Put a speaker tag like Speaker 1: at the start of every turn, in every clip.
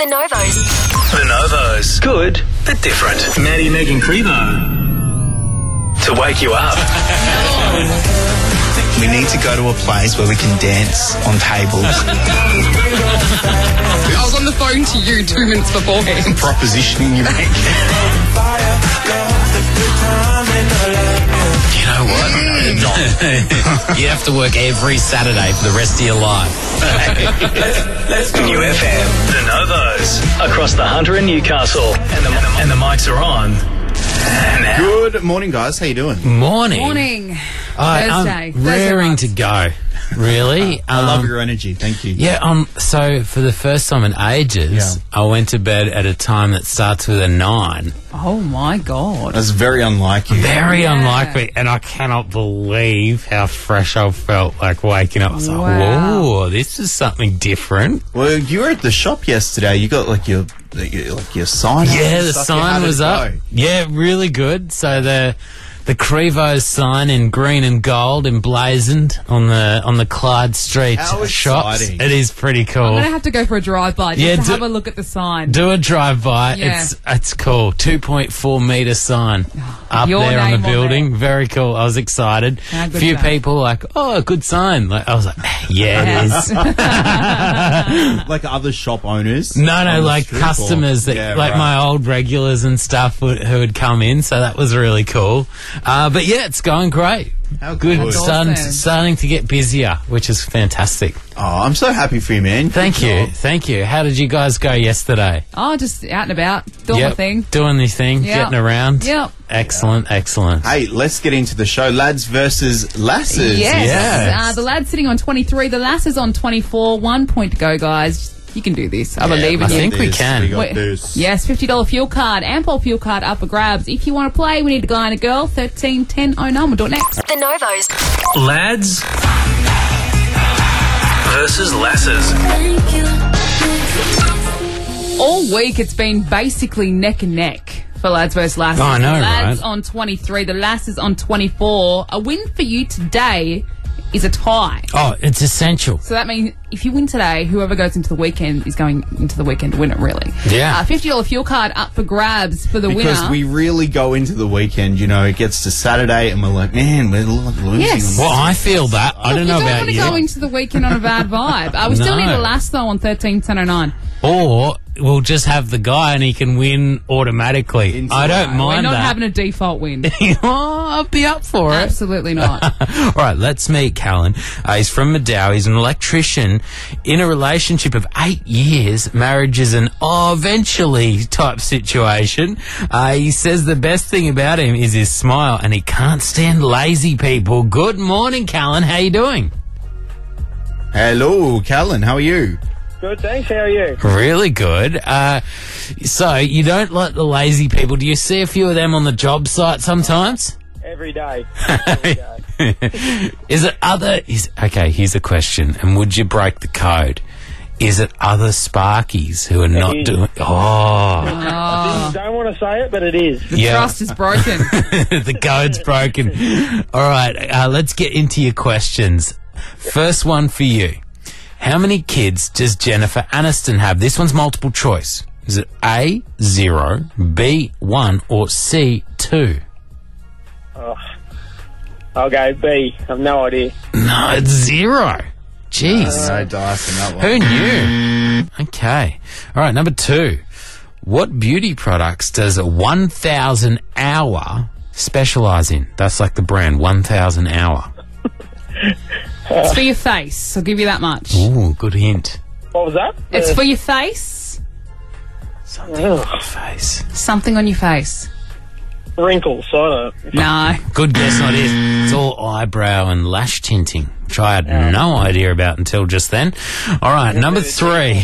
Speaker 1: The Novos.
Speaker 2: The Novos. Good, but different. Maddie, Megan Crevo. To wake you up.
Speaker 3: We need to go to a place where we can dance on tables.
Speaker 4: I was on the phone to you 2 minutes beforehand.
Speaker 3: Propositioning you, mate.
Speaker 5: You know what? You have to work every Saturday for the rest of your life.
Speaker 2: New FM. The Novos. Across the Hunter in Newcastle. And the mics are on. Now.
Speaker 6: Good morning, guys. How you doing?
Speaker 5: Morning.
Speaker 4: Morning.
Speaker 5: I'm
Speaker 4: Thursday.
Speaker 5: raring to go. Really?
Speaker 6: I love your energy. Thank you.
Speaker 5: Yeah, so for the first time in ages, I went to bed at a time that starts with a 9.
Speaker 4: Oh, my God.
Speaker 6: That's very unlike you.
Speaker 5: Very unlike me, and I cannot believe how fresh I felt, like, waking up. I was like, whoa, this is something different.
Speaker 6: Well, you were at the shop yesterday. You got, like, your sign up.
Speaker 5: Yeah, the
Speaker 6: stuff.
Speaker 5: sign was up. Yeah, really good. So the Crevo sign in green and gold emblazoned on the Clyde Street
Speaker 6: How
Speaker 5: shops.
Speaker 6: exciting.
Speaker 5: It is pretty cool.
Speaker 4: I'm going to have to go for a drive-by just to
Speaker 5: do-
Speaker 4: have a look at the sign.
Speaker 5: Do a drive-by.
Speaker 4: Yeah.
Speaker 5: It's cool. 2.4 metre sign up
Speaker 4: Your
Speaker 5: there on the
Speaker 4: name on
Speaker 5: building.
Speaker 4: there.
Speaker 5: Very cool. I was excited.
Speaker 4: How
Speaker 5: A
Speaker 4: good
Speaker 5: few
Speaker 4: is that?
Speaker 5: people like, oh, good sign. Like, I was like, yeah, it is.
Speaker 6: Like other shop owners.
Speaker 5: No,
Speaker 6: on the
Speaker 5: like
Speaker 6: strip,
Speaker 5: customers
Speaker 6: or-
Speaker 5: that,
Speaker 6: Yeah,
Speaker 5: like
Speaker 6: right.
Speaker 5: my old regulars and stuff who would come in. So that was really cool. But yeah, it's going great.
Speaker 6: How
Speaker 5: Good.
Speaker 6: good.
Speaker 4: That's
Speaker 5: Starting to get busier, which is fantastic.
Speaker 6: Oh, I'm so happy for you, man.
Speaker 5: Thank
Speaker 6: Good
Speaker 5: you.
Speaker 6: job.
Speaker 5: Thank you. How did you guys go yesterday?
Speaker 4: Oh, just out and about, doing my thing.
Speaker 5: Doing the thing,
Speaker 4: Yep.
Speaker 5: getting around.
Speaker 4: Yep.
Speaker 5: Excellent.
Speaker 6: Hey, let's get into the show. Lads versus lasses.
Speaker 4: Yes.
Speaker 5: Yes.
Speaker 4: The lad's sitting on 23, the lass is on 24. 1 point to go, guys. You can do this. I believe in
Speaker 5: I
Speaker 4: you.
Speaker 5: think we can.
Speaker 6: We got
Speaker 4: Wait,
Speaker 6: this.
Speaker 4: Yes, $50 fuel card, Ampol fuel card up for grabs. If you want to play, we need a guy and a girl. 13 10 09. We'll do it next.
Speaker 1: The Novos.
Speaker 2: Lads versus lasses.
Speaker 4: All week it's been basically neck and neck for lads versus lasses.
Speaker 5: Oh, I know,
Speaker 4: the lads
Speaker 5: right?
Speaker 4: on 23, the lasses on 24. A win for you today is a tie.
Speaker 5: Oh, it's essential.
Speaker 4: So that means if you win today, whoever goes into the weekend is going into the weekend to win it, really.
Speaker 5: Yeah.
Speaker 4: $50 fuel card up for grabs for the
Speaker 6: Because
Speaker 4: winner.
Speaker 6: we really go into the weekend, you know, it gets to Saturday and we're like, man, we're losing.
Speaker 4: Yes.
Speaker 5: Well, I feel that. I don't know
Speaker 4: you don't
Speaker 5: about
Speaker 4: want to
Speaker 5: you.
Speaker 4: go into the weekend on a bad vibe. We still
Speaker 5: No.
Speaker 4: need a lass, though, on 13 10 09.
Speaker 5: Or we'll just have the guy and he can win automatically.
Speaker 6: Into
Speaker 5: I don't
Speaker 6: that.
Speaker 4: We're
Speaker 5: mind
Speaker 4: not
Speaker 5: that.
Speaker 4: having a default win.
Speaker 5: Oh, I'll be up for it.
Speaker 4: Absolutely not.
Speaker 5: All right, let's meet Callan. He's from Madow. He's an electrician in a relationship of 8 years. Marriage is an eventually type situation. He says the best thing about him is his smile, and he can't stand lazy people. Good morning, Callan. How you doing?
Speaker 6: Hello, Callan. How are you?
Speaker 7: Good, thanks. How are you?
Speaker 5: Really good. So you don't like the lazy people. Do you see a few of them on the job site sometimes?
Speaker 7: Every day. Every day.
Speaker 5: Okay, here's a question. And would you break the code? Is it other Sparkies who are not
Speaker 7: is.
Speaker 5: doing... Oh,
Speaker 7: I don't want to say it, but it is.
Speaker 4: The trust is broken.
Speaker 5: the code's broken. All right, let's get into your questions. First one for you. How many kids does Jennifer Aniston have? This one's multiple choice. Is it A, 0, B, 1, or C, 2?
Speaker 7: I'll go B. I've no idea.
Speaker 5: No, it's 0. Jeez.
Speaker 6: No dice in that one.
Speaker 5: Who knew? Okay. All right, number 2. What beauty products does 1000 Hour specialise in? That's like the brand, 1000 Hour.
Speaker 4: It's for your face. I'll give you that much.
Speaker 5: Ooh, good hint.
Speaker 7: What was that?
Speaker 4: It's for your face.
Speaker 5: Something on your face.
Speaker 4: Something on your face.
Speaker 7: Wrinkles. I don't.
Speaker 4: No.
Speaker 5: Good guess, not it. It's all eyebrow and lash tinting, which I had no idea about until just then. All right, number 3.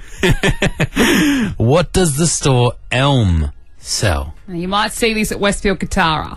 Speaker 5: What does the store Elm sell?
Speaker 4: Now, you might see this at Westfield Katara.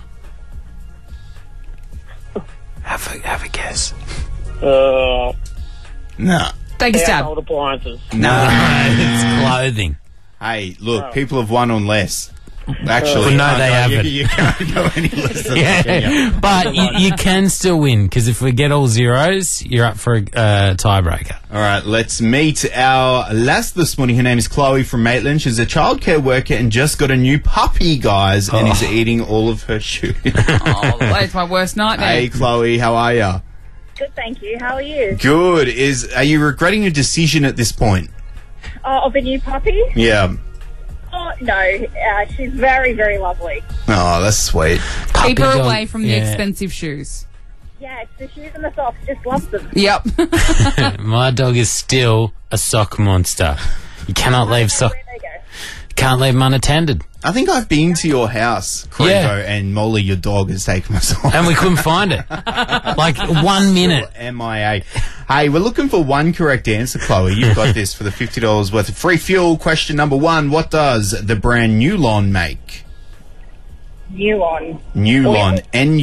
Speaker 5: Have a guess.
Speaker 6: No.
Speaker 4: Take a stab.
Speaker 7: Household appliances.
Speaker 5: No, it's clothing.
Speaker 6: Hey, look, people have won on less. Actually,
Speaker 5: no, they haven't.
Speaker 6: You can't go any less than that, can you?
Speaker 5: Yeah, but you can still win, because if we get all zeros, you're up for a tiebreaker.
Speaker 6: All right, let's meet our last this morning. Her name is Chloe from Maitland. She's a childcare worker and just got a new puppy, guys, and is eating all of her shoes.
Speaker 4: Oh, that's my worst nightmare.
Speaker 6: Hey, Chloe, how are you?
Speaker 1: Good, thank you. How are you?
Speaker 6: Good. Are you regretting your decision at this point?
Speaker 1: Of a new puppy?
Speaker 6: Yeah.
Speaker 1: Oh, no. She's very, very lovely.
Speaker 6: Oh, that's sweet.
Speaker 4: Keep her
Speaker 5: Puppy dog,
Speaker 4: away from the
Speaker 5: yeah.
Speaker 4: expensive shoes.
Speaker 1: Yeah, it's the shoes and the socks. Just loves them.
Speaker 4: Yep.
Speaker 5: My dog is still a sock monster. You cannot leave sock.
Speaker 1: Where they go.
Speaker 5: Can't leave them unattended.
Speaker 6: I think I've been to your house, Crevo,
Speaker 5: Yeah.
Speaker 6: and Molly, your dog, has taken us off.
Speaker 5: And we couldn't find it. Like 1 minute.
Speaker 6: MIA. Hey, we're looking for one correct answer, Chloe. You've got this for the $50 worth of free fuel. Question number 1. What does the brand Nulon make?
Speaker 1: Nulon.
Speaker 6: Nulon.
Speaker 1: Oil.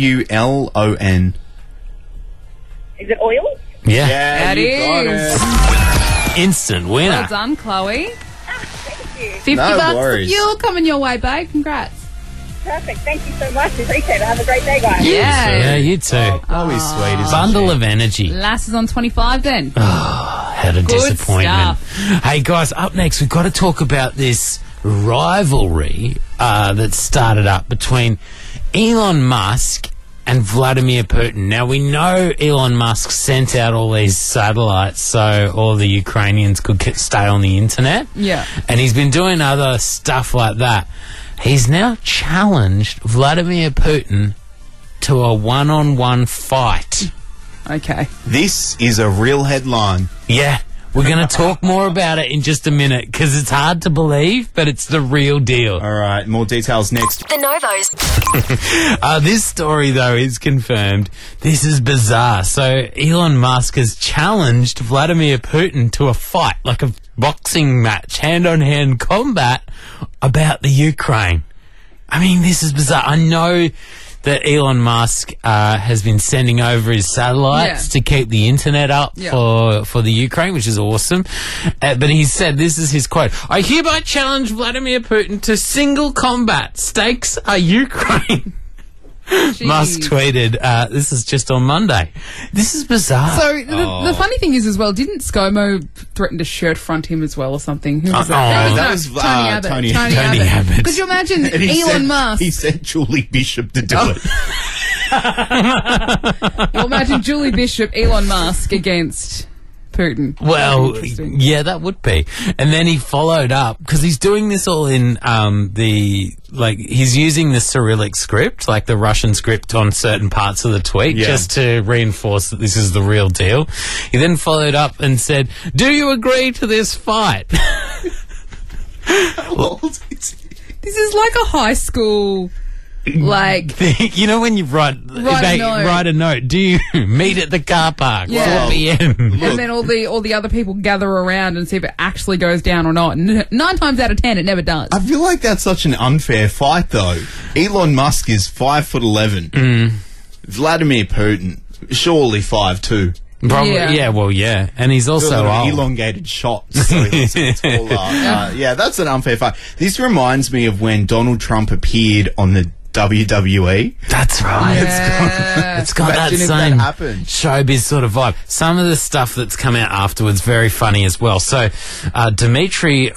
Speaker 6: Nulon.
Speaker 1: Is it oil?
Speaker 5: Yeah.
Speaker 6: Yeah,
Speaker 4: That
Speaker 6: you got
Speaker 4: is.
Speaker 6: it.
Speaker 5: Instant winner.
Speaker 4: Well done, Chloe.
Speaker 1: Thank you.
Speaker 4: 50
Speaker 6: No
Speaker 4: bucks
Speaker 6: worries.
Speaker 4: for fuel coming your way, babe. Congrats.
Speaker 1: Perfect. Thank you so much. Appreciate it. Have a great day, guys.
Speaker 5: Yeah, you too.
Speaker 6: Oh, Chloe's sweet, isn't
Speaker 5: Bundle
Speaker 6: she?
Speaker 5: of energy.
Speaker 4: Lass is on 25 then.
Speaker 5: Had a
Speaker 4: Good
Speaker 5: disappointment. Hey guys, up next we've got to talk about this rivalry that started up between Elon Musk and Vladimir Putin. Now we know Elon Musk sent out all these satellites so all the Ukrainians could stay on the internet.
Speaker 4: Yeah.
Speaker 5: And he's been doing other stuff like that. He's now challenged Vladimir Putin to a one-on-one fight.
Speaker 4: Okay.
Speaker 6: This is a real headline.
Speaker 5: Yeah, we're going to talk more about it in just a minute because it's hard to believe, but it's the real deal.
Speaker 6: All right, more details next.
Speaker 8: The Novos.
Speaker 5: This story, though, is confirmed. This is bizarre. So Elon Musk has challenged Vladimir Putin to a fight, like a boxing match, hand-on-hand combat about the Ukraine. I mean, this is bizarre. I know that Elon Musk has been sending over his satellites to keep the internet up for the Ukraine, which is awesome. But he said, this is his quote, "I hereby challenge Vladimir Putin to single combat. Stakes are Ukraine." Musk tweeted, this is just on Monday. This is bizarre.
Speaker 4: So the funny thing is as well, didn't ScoMo threaten to shirt front him as well or something? Who was that?
Speaker 6: that was,
Speaker 4: Tony Abbott.
Speaker 6: Tony
Speaker 5: Abbott.
Speaker 4: Could you imagine
Speaker 6: And he
Speaker 4: Elon
Speaker 6: sent-
Speaker 4: Musk?
Speaker 6: He sent Julie Bishop to do it.
Speaker 4: Well, imagine Julie Bishop, Elon Musk against Putin.
Speaker 5: Well,
Speaker 4: Interesting.
Speaker 5: yeah, that would be. And then he followed up, because he's doing this all in he's using the Cyrillic script, like the Russian script on certain parts of the tweet, just to reinforce that this is the real deal. He then followed up and said, "Do you agree to this fight?"
Speaker 4: This is like a high school, like...
Speaker 5: You know when you write a note, do you meet at the car park,
Speaker 4: Yeah.
Speaker 5: 4 p.m.?
Speaker 4: And then all the other people gather around and see if it actually goes down or not. And 9 times out of 10, it never does.
Speaker 6: I feel like that's such an unfair fight, though. Elon Musk is 5'11". Vladimir Putin, surely 5'2".
Speaker 5: Probably,
Speaker 4: Yeah.
Speaker 5: and he's also
Speaker 6: Sort of
Speaker 5: old.
Speaker 6: elongated shots. So he's taller. Yeah, that's an unfair fight. This reminds me of when Donald Trump appeared on the WWE.
Speaker 5: That's right.
Speaker 4: Yeah.
Speaker 5: It's got that
Speaker 6: Imagine if that
Speaker 5: same
Speaker 6: happened.
Speaker 5: showbiz sort of vibe. Some of the stuff that's come out afterwards, very funny as well. So, Dmitry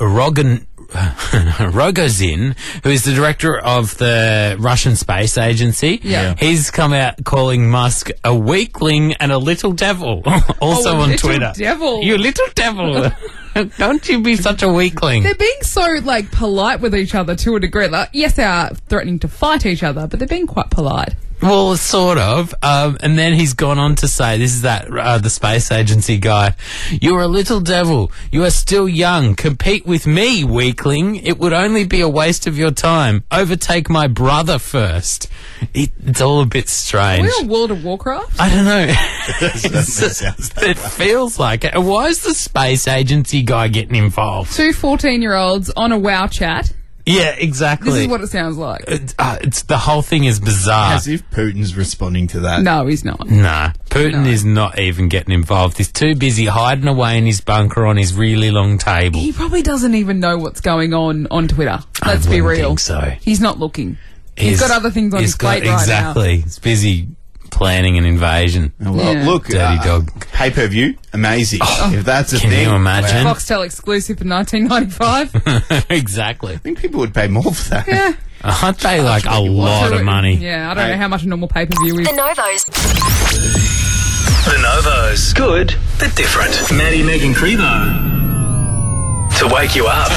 Speaker 5: Rogozin, who is the director of the Russian Space Agency, he's come out calling Musk a weakling and a little devil, also
Speaker 4: Oh, a
Speaker 5: on
Speaker 4: little
Speaker 5: Twitter.
Speaker 4: devil.
Speaker 5: You little devil. Don't you be such a weakling.
Speaker 4: They're being so, like, polite with each other to a degree. Like, yes, they are threatening to fight each other, but they're being quite polite.
Speaker 5: Well, sort of. And then he's gone on to say, this is the space agency guy, "You're a little devil. You are still young. Compete with me, weakling. It would only be a waste of your time. Overtake my brother first." It's all a bit strange.
Speaker 4: We're on World of Warcraft.
Speaker 5: I don't know.
Speaker 6: Sounds that
Speaker 5: It feels like it. And why is the space agency guy getting involved?
Speaker 4: 2 14-year-olds on a WoW chat.
Speaker 5: Yeah, exactly.
Speaker 4: This is what it sounds like.
Speaker 5: It's the whole thing is bizarre.
Speaker 6: As if Putin's responding to that.
Speaker 4: No, he's not.
Speaker 5: Nah, Putin is not even getting involved. He's too busy hiding away in his bunker on his really long table.
Speaker 4: He probably doesn't even know what's going on Twitter. Let's be real.
Speaker 5: I think so.
Speaker 4: He's not looking. He's got other things on his plate right now.
Speaker 5: Exactly. He's busy planning an invasion.
Speaker 6: Well, look,
Speaker 5: Dirty dog.
Speaker 6: Pay-per-view, amazing. If that's a
Speaker 5: Can
Speaker 6: thing.
Speaker 5: you imagine?
Speaker 4: Foxtel exclusive in 1995.
Speaker 5: Exactly.
Speaker 6: I think people would pay more for that.
Speaker 4: Yeah.
Speaker 5: I'd pay like a lot of money.
Speaker 4: Yeah, I don't know how much a normal pay-per-view is.
Speaker 8: The Novos.
Speaker 2: The Novos. Good, but different. Maddie, Megan Crevo. To wake you up.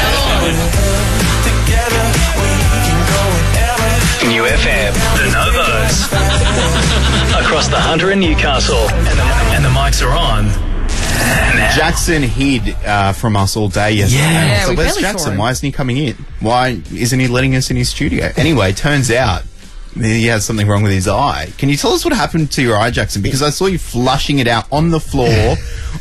Speaker 2: New FM. The Novos. Across the Hunter and Newcastle. And the mics are on. Now.
Speaker 6: Jackson hid from us all day yesterday.
Speaker 4: Yeah,
Speaker 6: So
Speaker 4: we
Speaker 6: where's
Speaker 4: barely saw
Speaker 6: Jackson?
Speaker 4: him.
Speaker 6: Why isn't he coming in? Why isn't he letting us in his studio? Anyway, turns out he has something wrong with his eye. Can you tell us what happened to your eye, Jackson? Because I saw you flushing it out on the floor.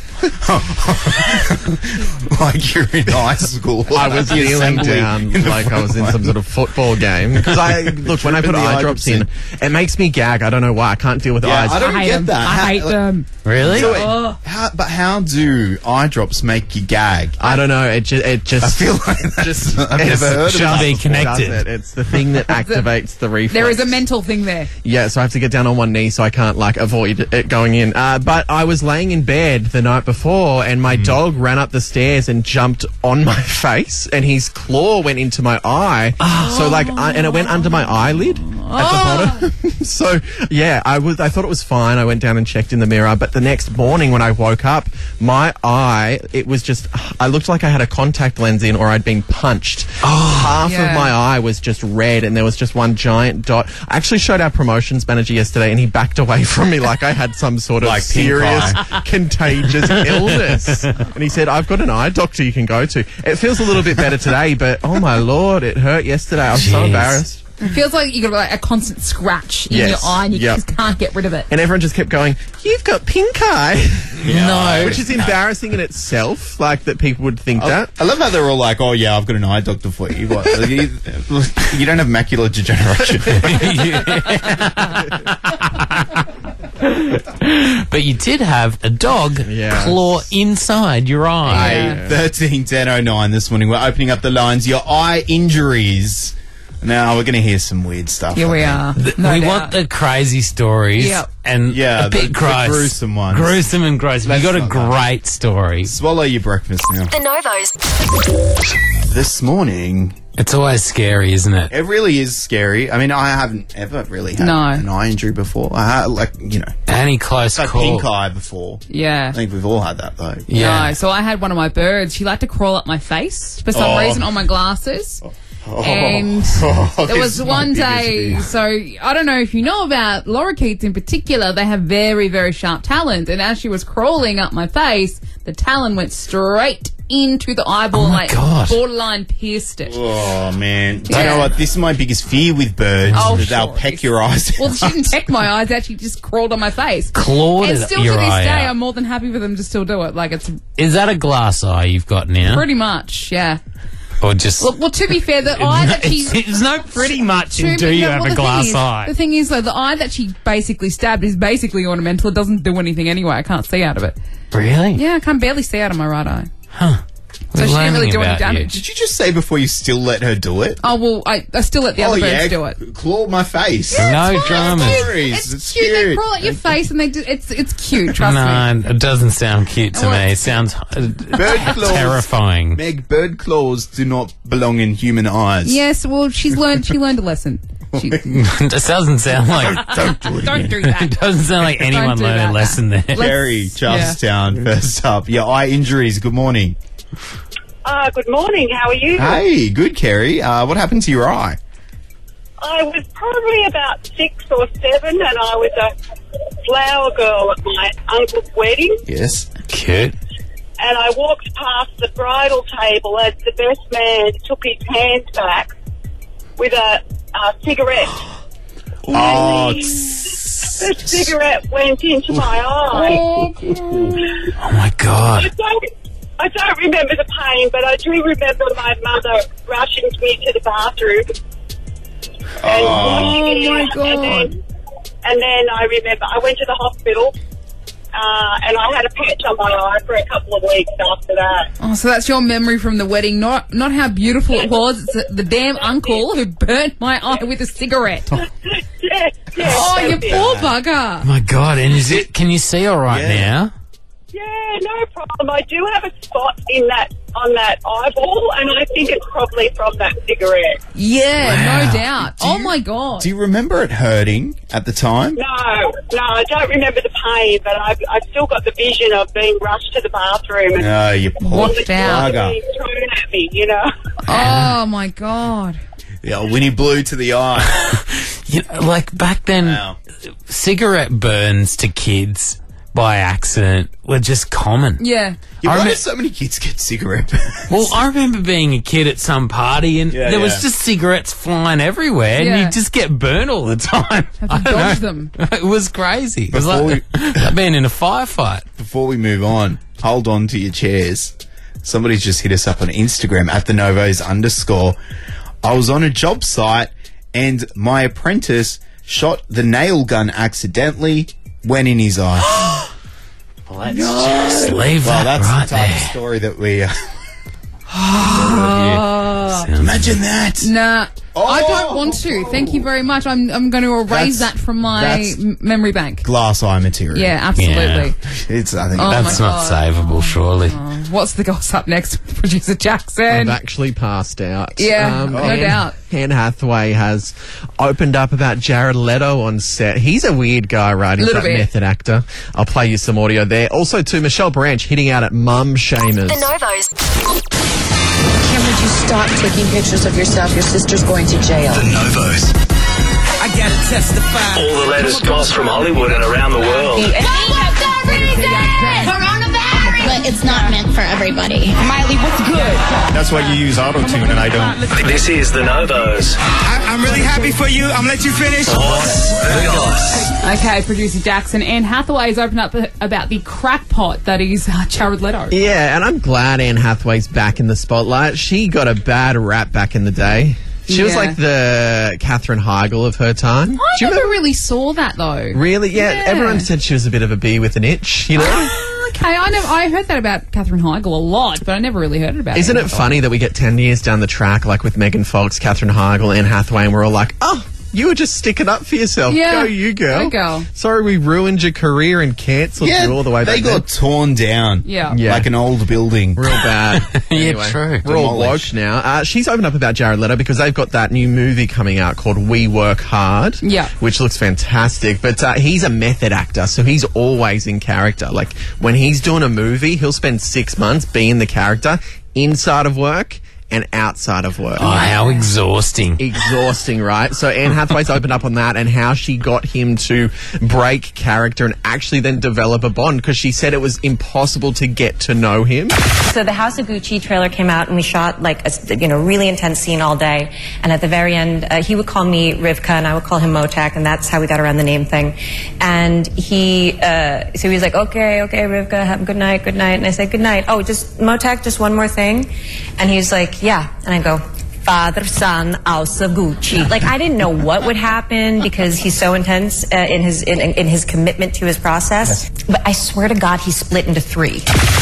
Speaker 6: Like you're in high school.
Speaker 9: I was kneeling down like I was in some sort of football game. Because when I put eye drops in, it makes me gag. I don't know why. I can't deal with eyes.
Speaker 6: I don't
Speaker 4: I hate
Speaker 6: get
Speaker 4: them.
Speaker 6: that.
Speaker 4: I hate them.
Speaker 5: Really?
Speaker 6: So how do eye drops make you gag?
Speaker 9: I don't know. It just.
Speaker 6: I feel like I've never heard of
Speaker 5: Shouldn't be
Speaker 6: that.
Speaker 5: connected.
Speaker 9: It's the thing that activates the reflex.
Speaker 4: There is a mental thing there.
Speaker 9: Yeah, so I have to get down on one knee so I can't avoid it going in. But I was laying in bed the night before, and my dog ran up the stairs and jumped on my face, and his claw went into my eye. So and it went under my eyelid at the bottom. So yeah, I thought it was fine. I went down and checked in the mirror, but the next morning when I woke up, my eye, I looked like I had a contact lens in, or I'd been punched. Half of my eye was just red, and there was just one giant dot. I actually showed our promotions manager yesterday, and he backed away from me like I had some sort of serious contagious illness. And he said, I've got an eye doctor you can go to. It feels a little bit better today, but oh my Lord, it hurt yesterday. I was so embarrassed.
Speaker 4: It feels like you got like a constant scratch in your eye and you just can't get rid of it.
Speaker 9: And everyone just kept going, you've got pink eye.
Speaker 5: No.
Speaker 9: Which is embarrassing in itself, like that people would think that.
Speaker 6: I love how they're all like, "Oh yeah, I've got an eye doctor for you." What? You don't have macular degeneration.
Speaker 5: But you did have a dog claw inside your eye.
Speaker 6: Hey, 13-10-09 this morning. We're opening up the lines. Your eye injuries. Now we're going to hear some weird stuff.
Speaker 4: Here we are.
Speaker 5: We want the crazy stories and a bit
Speaker 6: the
Speaker 5: gross.
Speaker 6: gruesome ones.
Speaker 5: Gruesome and gross. You got a great story.
Speaker 6: Swallow your breakfast now.
Speaker 8: The Novos.
Speaker 6: This morning,
Speaker 5: it's always scary, isn't it?
Speaker 6: It really is scary. I mean, I haven't ever really had an eye injury before. I had,
Speaker 5: any close call.
Speaker 6: Pink eye before.
Speaker 4: Yeah.
Speaker 6: I think we've all had that, though.
Speaker 5: Yeah.
Speaker 4: No, so I had one of my birds. She liked to crawl up my face for some reason on my glasses. And there was one day, so I don't know if you know about lorikeets in particular, they have very, very sharp talons. And as she was crawling up my face, the talon went straight into the eyeball and borderline pierced it.
Speaker 6: Oh, man. Do you know what? This is my biggest fear with birds. They'll peck your eyes out.
Speaker 4: Well, she didn't peck my eyes, actually just crawled on my face.
Speaker 5: Clawed
Speaker 4: and still
Speaker 5: your
Speaker 4: to this
Speaker 5: eye
Speaker 4: day,
Speaker 5: out.
Speaker 4: I'm more than happy for them to still do it. Like, it's
Speaker 5: Is that a glass eye you've got now?
Speaker 4: pretty much, yeah.
Speaker 5: Or just...
Speaker 4: Well, to be fair, the eye that she...
Speaker 5: There's no pretty much in do you have a glass eye.
Speaker 4: The thing is, though, the eye that she basically stabbed is basically ornamental. It doesn't do anything anyway. I can't see out of it.
Speaker 5: Really?
Speaker 4: Yeah, I can barely see out of my right eye.
Speaker 5: Huh.
Speaker 4: So she didn't really do any damage.
Speaker 6: Did you just say before you still let her do it?
Speaker 4: Oh, well, I still let the other birds do it.
Speaker 6: Claw my face.
Speaker 5: No dramas.
Speaker 6: It's
Speaker 4: cute. They
Speaker 6: cute.
Speaker 4: crawl at your face and it's cute, trust me.
Speaker 5: No, it doesn't sound cute to me. It sounds
Speaker 6: Bird claws.
Speaker 5: terrifying.
Speaker 6: Meg, bird claws do not belong in human eyes.
Speaker 4: Yes, well, she learned a lesson.
Speaker 5: It doesn't sound like...
Speaker 6: Don't do it
Speaker 4: Don't
Speaker 6: again.
Speaker 4: do that.
Speaker 5: It doesn't sound like anyone
Speaker 4: do
Speaker 5: learned
Speaker 4: that.
Speaker 5: a lesson there.
Speaker 6: Kerry, Charlestown, first up. Your eye injuries, good morning.
Speaker 1: Good morning. How are you?
Speaker 6: Hey, good, Kerry. What happened to your eye?
Speaker 1: I was probably about 6 or 7, and I was a flower girl at my uncle's wedding.
Speaker 6: Yes.
Speaker 5: Cute.
Speaker 1: And I walked past the bridal table as the best man took his hand back with a cigarette.
Speaker 6: Oh,
Speaker 1: The cigarette went into my eye.
Speaker 5: Oh, my God.
Speaker 1: I don't remember the pain, but I do remember my mother rushing me to the bathroom and washing it out.
Speaker 4: God.
Speaker 1: And then And then I remember I went to the hospital and I had a patch on my eye for a couple of weeks after that.
Speaker 4: Oh, so that's your memory from the wedding, not how beautiful it was. It's the damn uncle who burnt my eye with a cigarette.
Speaker 1: Yeah.
Speaker 4: Oh, you poor bugger.
Speaker 5: Oh my God! And can you see all right now?
Speaker 1: Yeah, no problem. I do have a spot on that eyeball, and I think it's probably from that cigarette.
Speaker 4: Yeah,
Speaker 5: Wow.
Speaker 4: no doubt. Oh my God.
Speaker 6: Do you remember it hurting at the time?
Speaker 1: No, I don't remember the pain, but I've still got the vision of being rushed to the bathroom and
Speaker 6: No, you poor
Speaker 4: Washed out.
Speaker 1: being
Speaker 6: bugger.
Speaker 1: thrown at me, you know.
Speaker 4: Oh my God.
Speaker 6: Yeah, Winnie Blue to the eye.
Speaker 5: You know, like back then,
Speaker 6: Wow.
Speaker 5: cigarette burns to kids by accident were just common.
Speaker 4: Yeah.
Speaker 6: Yeah,
Speaker 5: I
Speaker 6: why
Speaker 5: remem-
Speaker 6: do so many kids get cigarette burns?
Speaker 5: Well, I remember being a kid at some party and
Speaker 6: Yeah,
Speaker 5: there was
Speaker 6: yeah.
Speaker 5: just cigarettes flying everywhere
Speaker 4: Yeah.
Speaker 5: and you just get burnt all the time.
Speaker 4: Have to
Speaker 5: I don't
Speaker 4: dodge
Speaker 5: know.
Speaker 4: them.
Speaker 5: It was crazy. It was
Speaker 6: Before
Speaker 5: like being in a firefight.
Speaker 6: Before we move on, hold on to your chairs. Somebody's just hit us up on Instagram at @thenovos_. I was on a job site and my apprentice shot the nail gun accidentally, went in his eye.
Speaker 5: Let's just leave
Speaker 6: Well,
Speaker 5: that
Speaker 6: that's
Speaker 5: right
Speaker 6: the type
Speaker 5: there.
Speaker 6: of story that we...
Speaker 5: Sounds-
Speaker 6: Imagine that.
Speaker 4: Nah. I
Speaker 6: Oh.
Speaker 4: don't want to. Thank you very much. I'm going to erase
Speaker 6: That's-
Speaker 4: that from my
Speaker 6: that's-
Speaker 4: memory bank.
Speaker 6: Glass eye material.
Speaker 4: Yeah, absolutely.
Speaker 6: It's, I think,
Speaker 4: Oh,
Speaker 5: That's
Speaker 4: my
Speaker 5: not
Speaker 4: God.
Speaker 5: savable, surely.
Speaker 4: What's the gossip next, Producer Jackson?
Speaker 9: I've actually passed out.
Speaker 4: Yeah, no doubt.
Speaker 9: Anne Hathaway has opened up about Jared Leto on set. He's a weird guy, right? He's
Speaker 4: Little
Speaker 9: that
Speaker 4: bit.
Speaker 9: method actor. I'll play you some audio there. Also, to Michelle Branch hitting out at mum shamers.
Speaker 8: The Novos.
Speaker 10: Cameron, would you stop taking pictures of yourself? Your sister's going to jail.
Speaker 2: The Novos.
Speaker 11: I gotta testify.
Speaker 2: All the latest goss from Hollywood and around the world.
Speaker 12: But it's not meant for everybody.
Speaker 11: Miley, what's good?
Speaker 3: That's why you use auto-tune and I don't.
Speaker 2: This is The Novos.
Speaker 11: I'm really happy for you. I'm gonna let you finish.
Speaker 2: What's the goss?
Speaker 4: Okay, Producer Jackson. Anne Hathaway has opened up about the crackpot that is Jared Leto.
Speaker 9: Yeah, and I'm glad Anne Hathaway's back in the spotlight. She got a bad rap back in the day. She was
Speaker 4: Yeah.
Speaker 9: like the Katherine Heigl of her time.
Speaker 4: I
Speaker 9: Do you
Speaker 4: never
Speaker 9: remember?
Speaker 4: really saw that though.
Speaker 9: Really? Yeah, everyone said she was a bit of a bee with an itch, you know?
Speaker 4: Okay, I heard that about Katherine Heigl a lot, but I never really heard it about.
Speaker 9: Isn't
Speaker 4: Anne
Speaker 9: it
Speaker 4: Hathaway.
Speaker 9: funny that we get 10 years down the track, like with Megan Fox, Katherine Heigl, Anne Hathaway, and we're all like, oh, you were just sticking up for yourself.
Speaker 4: Yeah.
Speaker 9: Go you, girl.
Speaker 4: Go, girl.
Speaker 9: Sorry we ruined your career and cancelled you all the way back
Speaker 6: they got torn down.
Speaker 4: Yeah.
Speaker 9: Yeah.
Speaker 6: Like an old building.
Speaker 9: Real bad.
Speaker 5: Yeah, true.
Speaker 9: We're all
Speaker 6: Demolished.
Speaker 9: woke now. She's opened up about Jared Leto because they've got that new movie coming out called We Work Hard.
Speaker 4: Yeah.
Speaker 9: Which looks fantastic. But he's a method actor, so he's always in character. Like, when he's doing a movie, he'll spend 6 months being the character inside of work and outside of work.
Speaker 5: Oh, how exhausting.
Speaker 9: Exhausting, right? So Anne Hathaway's opened up on that and how she got him to break character and actually then develop a bond because she said it was impossible to get to know him.
Speaker 13: So the House of Gucci trailer came out and we shot like a really intense scene all day. And at the very end, he would call me Rivka and I would call him Motak, and that's how we got around the name thing. And so he was like, okay, Rivka, have a good night. And I said, good night. Oh, just Motak, just one more thing. And he was like, yeah. And I go, father, son, House of Gucci. Like, I didn't know what would happen because he's so intense in his commitment to his process. But I swear to God, he split into 3.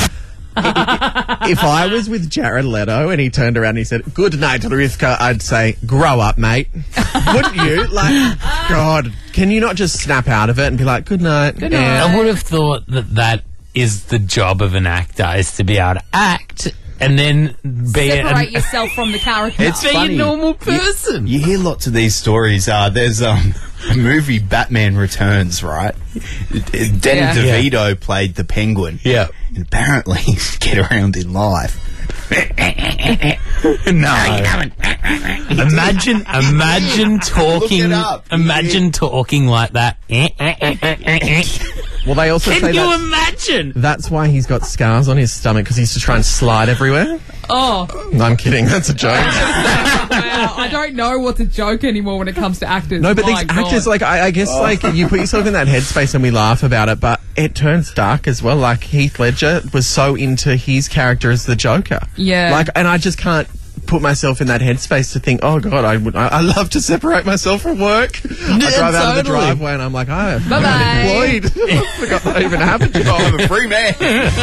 Speaker 9: If I was with Jared Leto and he turned around and he said, good night, Rivka, I'd say, grow up, mate. Wouldn't you? Like, God, can you not just snap out of it and be like, good night?
Speaker 4: Good night.
Speaker 5: I would have thought that is the job of an actor, is to be able to act and then be
Speaker 4: Separate yourself from the character.
Speaker 6: It's
Speaker 5: be
Speaker 6: funny.
Speaker 5: a normal person.
Speaker 6: You hear lots of these stories. There's a movie, Batman Returns, right? Danny
Speaker 4: Yeah.
Speaker 6: DeVito played the Penguin.
Speaker 5: Yeah.
Speaker 6: And apparently, get around in life.
Speaker 5: No. Imagine talking.
Speaker 6: it up.
Speaker 5: Imagine talking like that.
Speaker 9: Well, they also
Speaker 5: Can
Speaker 9: say
Speaker 5: you
Speaker 9: that
Speaker 5: imagine?
Speaker 9: that's why he's got scars on his stomach because he used to try and slide everywhere.
Speaker 4: Oh,
Speaker 9: No, I'm kidding. That's a joke.
Speaker 4: wow. I don't know what's a joke anymore when it comes to actors.
Speaker 9: No, but
Speaker 4: My
Speaker 9: these
Speaker 4: God.
Speaker 9: actors, like, I guess, like, you put yourself in that headspace and we laugh about it, but it turns dark as well. Like, Heath Ledger was so into his character as the Joker.
Speaker 4: Yeah.
Speaker 9: Like, and I just can't put myself in that headspace to think, oh God, I love to separate myself from work. I drive out of the driveway and I'm like, I'm unemployed. I forgot that even happened.
Speaker 6: I'm a free man.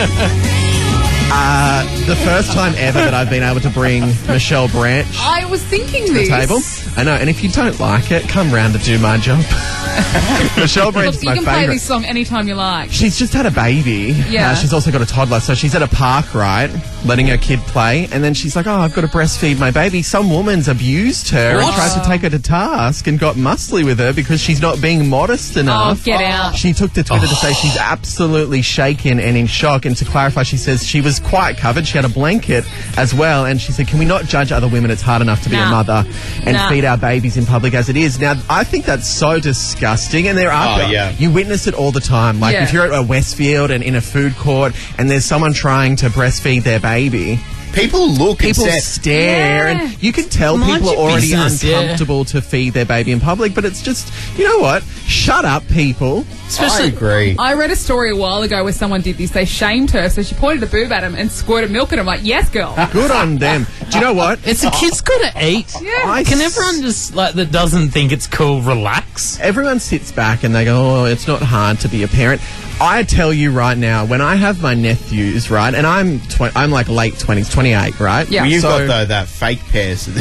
Speaker 9: The first time ever that I've been able to bring Michelle Branch
Speaker 4: I was thinking
Speaker 9: to the
Speaker 4: this.
Speaker 9: table. I know, and if you don't like it, come round to do my job. Michelle Branch is my
Speaker 4: You can play
Speaker 9: favourite.
Speaker 4: this song anytime you like.
Speaker 9: She's just had a baby.
Speaker 4: Yeah.
Speaker 9: She's also got a toddler. So she's at a park, right, letting her kid play. And then she's like, oh, I've got to breastfeed my baby. Some woman's abused her and tried to take her to task and got muscly with her because she's not being modest enough.
Speaker 4: Oh, get out.
Speaker 9: She took to Twitter to say she's absolutely shaken and in shock. And to clarify, she says she was quite covered. She had a blanket as well. And she said, can we not judge other women? It's hard enough to be a mother and feed our babies in public as it is. Now, I think that's so disgusting. And there are you witness it all the time. Like if you're at a Westfield and in a food court and there's someone trying to breastfeed their baby,
Speaker 6: people
Speaker 9: stare, and you can tell people are already uncomfortable to feed their baby in public, but it's just, you know what? Shut up, people.
Speaker 6: I agree.
Speaker 4: I read a story a while ago where someone did this. They shamed her, so she pointed a boob at him and squirted milk at him. Like, yes, girl.
Speaker 9: Good on them. Do you know what?
Speaker 5: It's a kid's got to eat.
Speaker 4: Yeah.
Speaker 5: Can everyone just, like, that doesn't think it's cool, relax?
Speaker 9: Everyone sits back and they go, oh, it's not hard to be a parent. I tell you right now, when I have my nephews, right, and I'm like late 20s, 28, right?
Speaker 4: Yeah.
Speaker 6: Well, you've got that fake pair. So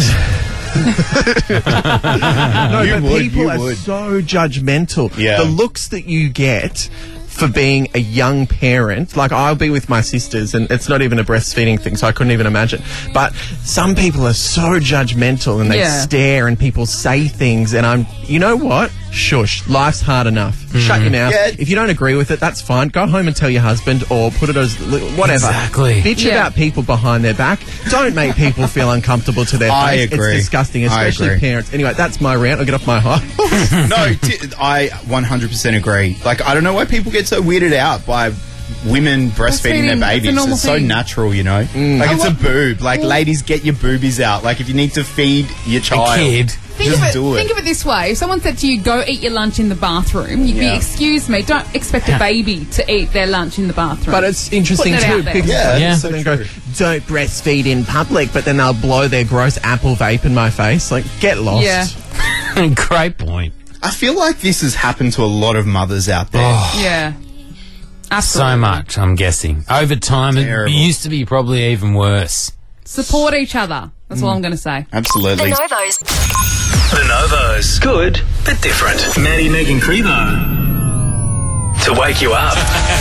Speaker 9: people are so judgmental.
Speaker 6: Yeah.
Speaker 9: The looks that you get for being a young parent, like I'll be with my sisters and it's not even a breastfeeding thing, so I couldn't even imagine. But some people are so judgmental and they stare and people say things and you know what? Shush. Life's hard enough. Shut your mouth. Yeah. If you don't agree with it, that's fine. Go home and tell your husband or put it as whatever.
Speaker 5: Exactly.
Speaker 9: Bitch about people behind their back. Don't make people feel uncomfortable to their face.
Speaker 6: I agree.
Speaker 9: It's disgusting, especially parents. Anyway, that's my rant. I'll get off my high.
Speaker 6: No, I 100% agree. Like, I don't know why people get so weirded out by women breastfeeding their babies. It's so natural, you know? Like, it's a boob. Like, ladies, get your boobies out. Like, if you need to feed your child,
Speaker 5: kid.
Speaker 4: Think of it this way. If someone said to you, go eat your lunch in the bathroom, you'd be, excuse me, don't expect a baby to eat their lunch in the bathroom.
Speaker 9: But it's interesting too, because so they go, don't breastfeed in public, but then they'll blow their gross apple vape in my face. Like, get lost.
Speaker 4: Yeah.
Speaker 5: Great point.
Speaker 6: I feel like this has happened to a lot of mothers out there.
Speaker 4: Yeah. Absolutely.
Speaker 5: So much, I'm guessing. Over time, it used to be probably even worse.
Speaker 4: Support each other. That's all I'm going to say.
Speaker 6: Absolutely.
Speaker 8: The Novos.
Speaker 2: The Novos. Good, but different. Maddie, Megan Crevo. To wake you up.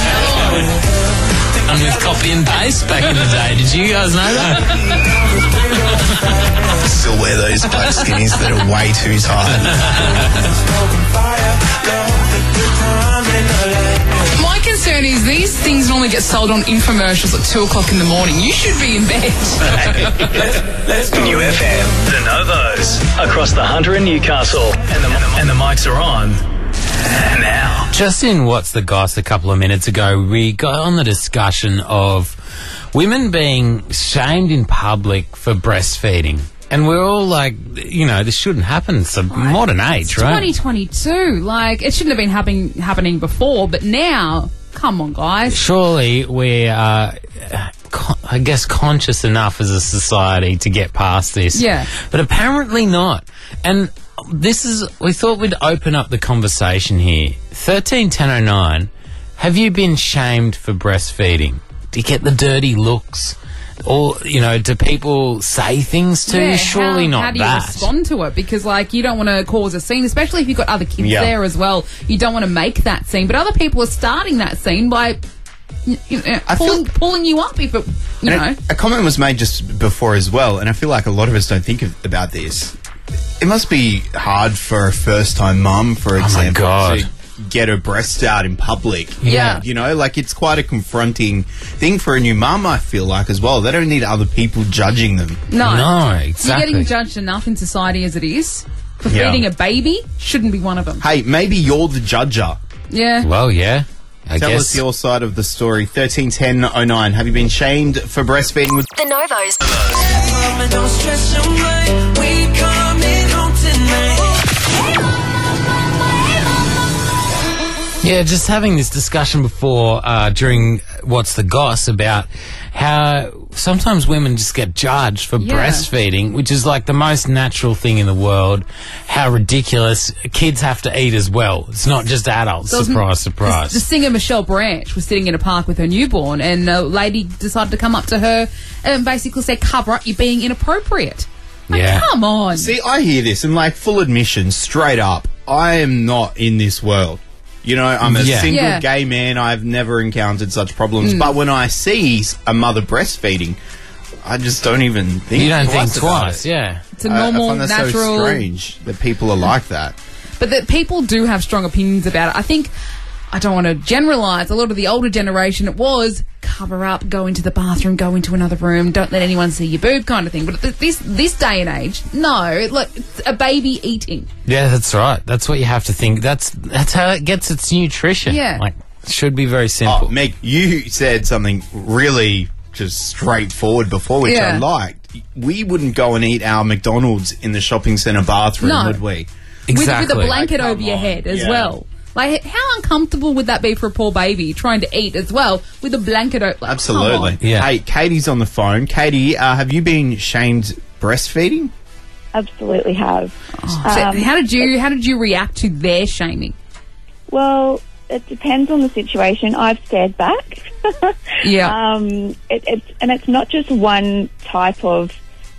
Speaker 5: And with copy and paste back in the day. Did you guys know that?
Speaker 3: Still wear those black skinnies that are way too tight.
Speaker 4: My concern is these things normally get sold on infomercials at 2 o'clock in the morning. You should be in bed.
Speaker 2: Let's go. New FM. The Novos. Across the Hunter and Newcastle. And the mics are on. Now.
Speaker 5: Just in What's the Goss a couple of minutes ago, we got on the discussion of women being shamed in public for breastfeeding. And we're all like, you know, this shouldn't happen. It's a modern age, right?
Speaker 4: 2022. Like, it shouldn't have been happening before, but now, come on, guys.
Speaker 5: Surely we're, I guess, conscious enough as a society to get past this.
Speaker 4: Yeah.
Speaker 5: But apparently not. And we thought we'd open up the conversation here. 131009, have you been shamed for breastfeeding? Do you get the dirty looks? Or, you know, do people say things to you? Surely not that.
Speaker 4: How do you respond to it? Because, like, you don't want to cause a scene, especially if you've got other kids there as well. You don't want to make that scene. But other people are starting that scene by pulling you up if it, you know.
Speaker 6: A comment was made just before as well, and I feel like a lot of us don't think about this. It must be hard for a first-time mum, for example, to get her breast out in public.
Speaker 4: Yeah.
Speaker 6: You know, like, it's quite a confronting thing for a new mum, I feel like, as well. They don't need other people judging them.
Speaker 5: No, exactly.
Speaker 4: You're getting judged enough in society as it is. For feeding a baby, shouldn't be one of them.
Speaker 6: Hey, maybe you're the judger.
Speaker 4: Yeah.
Speaker 5: Well, yeah.
Speaker 6: Tell us your side of the story. 131009. Have you been shamed for breastfeeding with
Speaker 8: The Novos.
Speaker 5: Yeah, just having this discussion before during What's the Goss about how sometimes women just get judged for breastfeeding, which is like the most natural thing in the world. How ridiculous. Kids have to eat as well. It's not just adults. Surprise, surprise.
Speaker 4: The singer Michelle Branch was sitting in a park with her newborn, and a lady decided to come up to her and basically say, cover up, you're being inappropriate. Like, come on.
Speaker 6: See, I hear this, and like full admission, straight up, I am not in this world. You know, I'm a single gay man. I've never encountered such problems. But when I see a mother breastfeeding, I just don't even think.
Speaker 5: You don't think
Speaker 6: twice.
Speaker 5: Yeah.
Speaker 4: It's a normal,
Speaker 6: I find that
Speaker 4: natural.
Speaker 6: so strange that people are like that.
Speaker 4: But that people do have strong opinions about it. I think, I don't want to generalise, a lot of the older generation, it was cover up, go into the bathroom, go into another room, don't let anyone see your boob kind of thing. But this day and age, no, look, it's a baby eating.
Speaker 5: Yeah, that's right. That's what you have to think. That's how it gets its nutrition.
Speaker 4: Yeah.
Speaker 5: Like, it should be very simple.
Speaker 6: Oh, Meg, you said something really just straightforward before, which I liked. We wouldn't go and eat our McDonald's in the shopping centre bathroom, would we?
Speaker 5: Exactly.
Speaker 4: With a blanket over your head as well. Like, how uncomfortable would that be for a poor baby trying to eat as well with a blanket over? Like,
Speaker 6: absolutely.
Speaker 5: Yeah.
Speaker 6: Hey, Katie's on the phone. Katie, have you been shamed breastfeeding?
Speaker 14: Absolutely have.
Speaker 4: So how did you react to their shaming?
Speaker 14: Well, it depends on the situation. I've stared back. It's not just one type of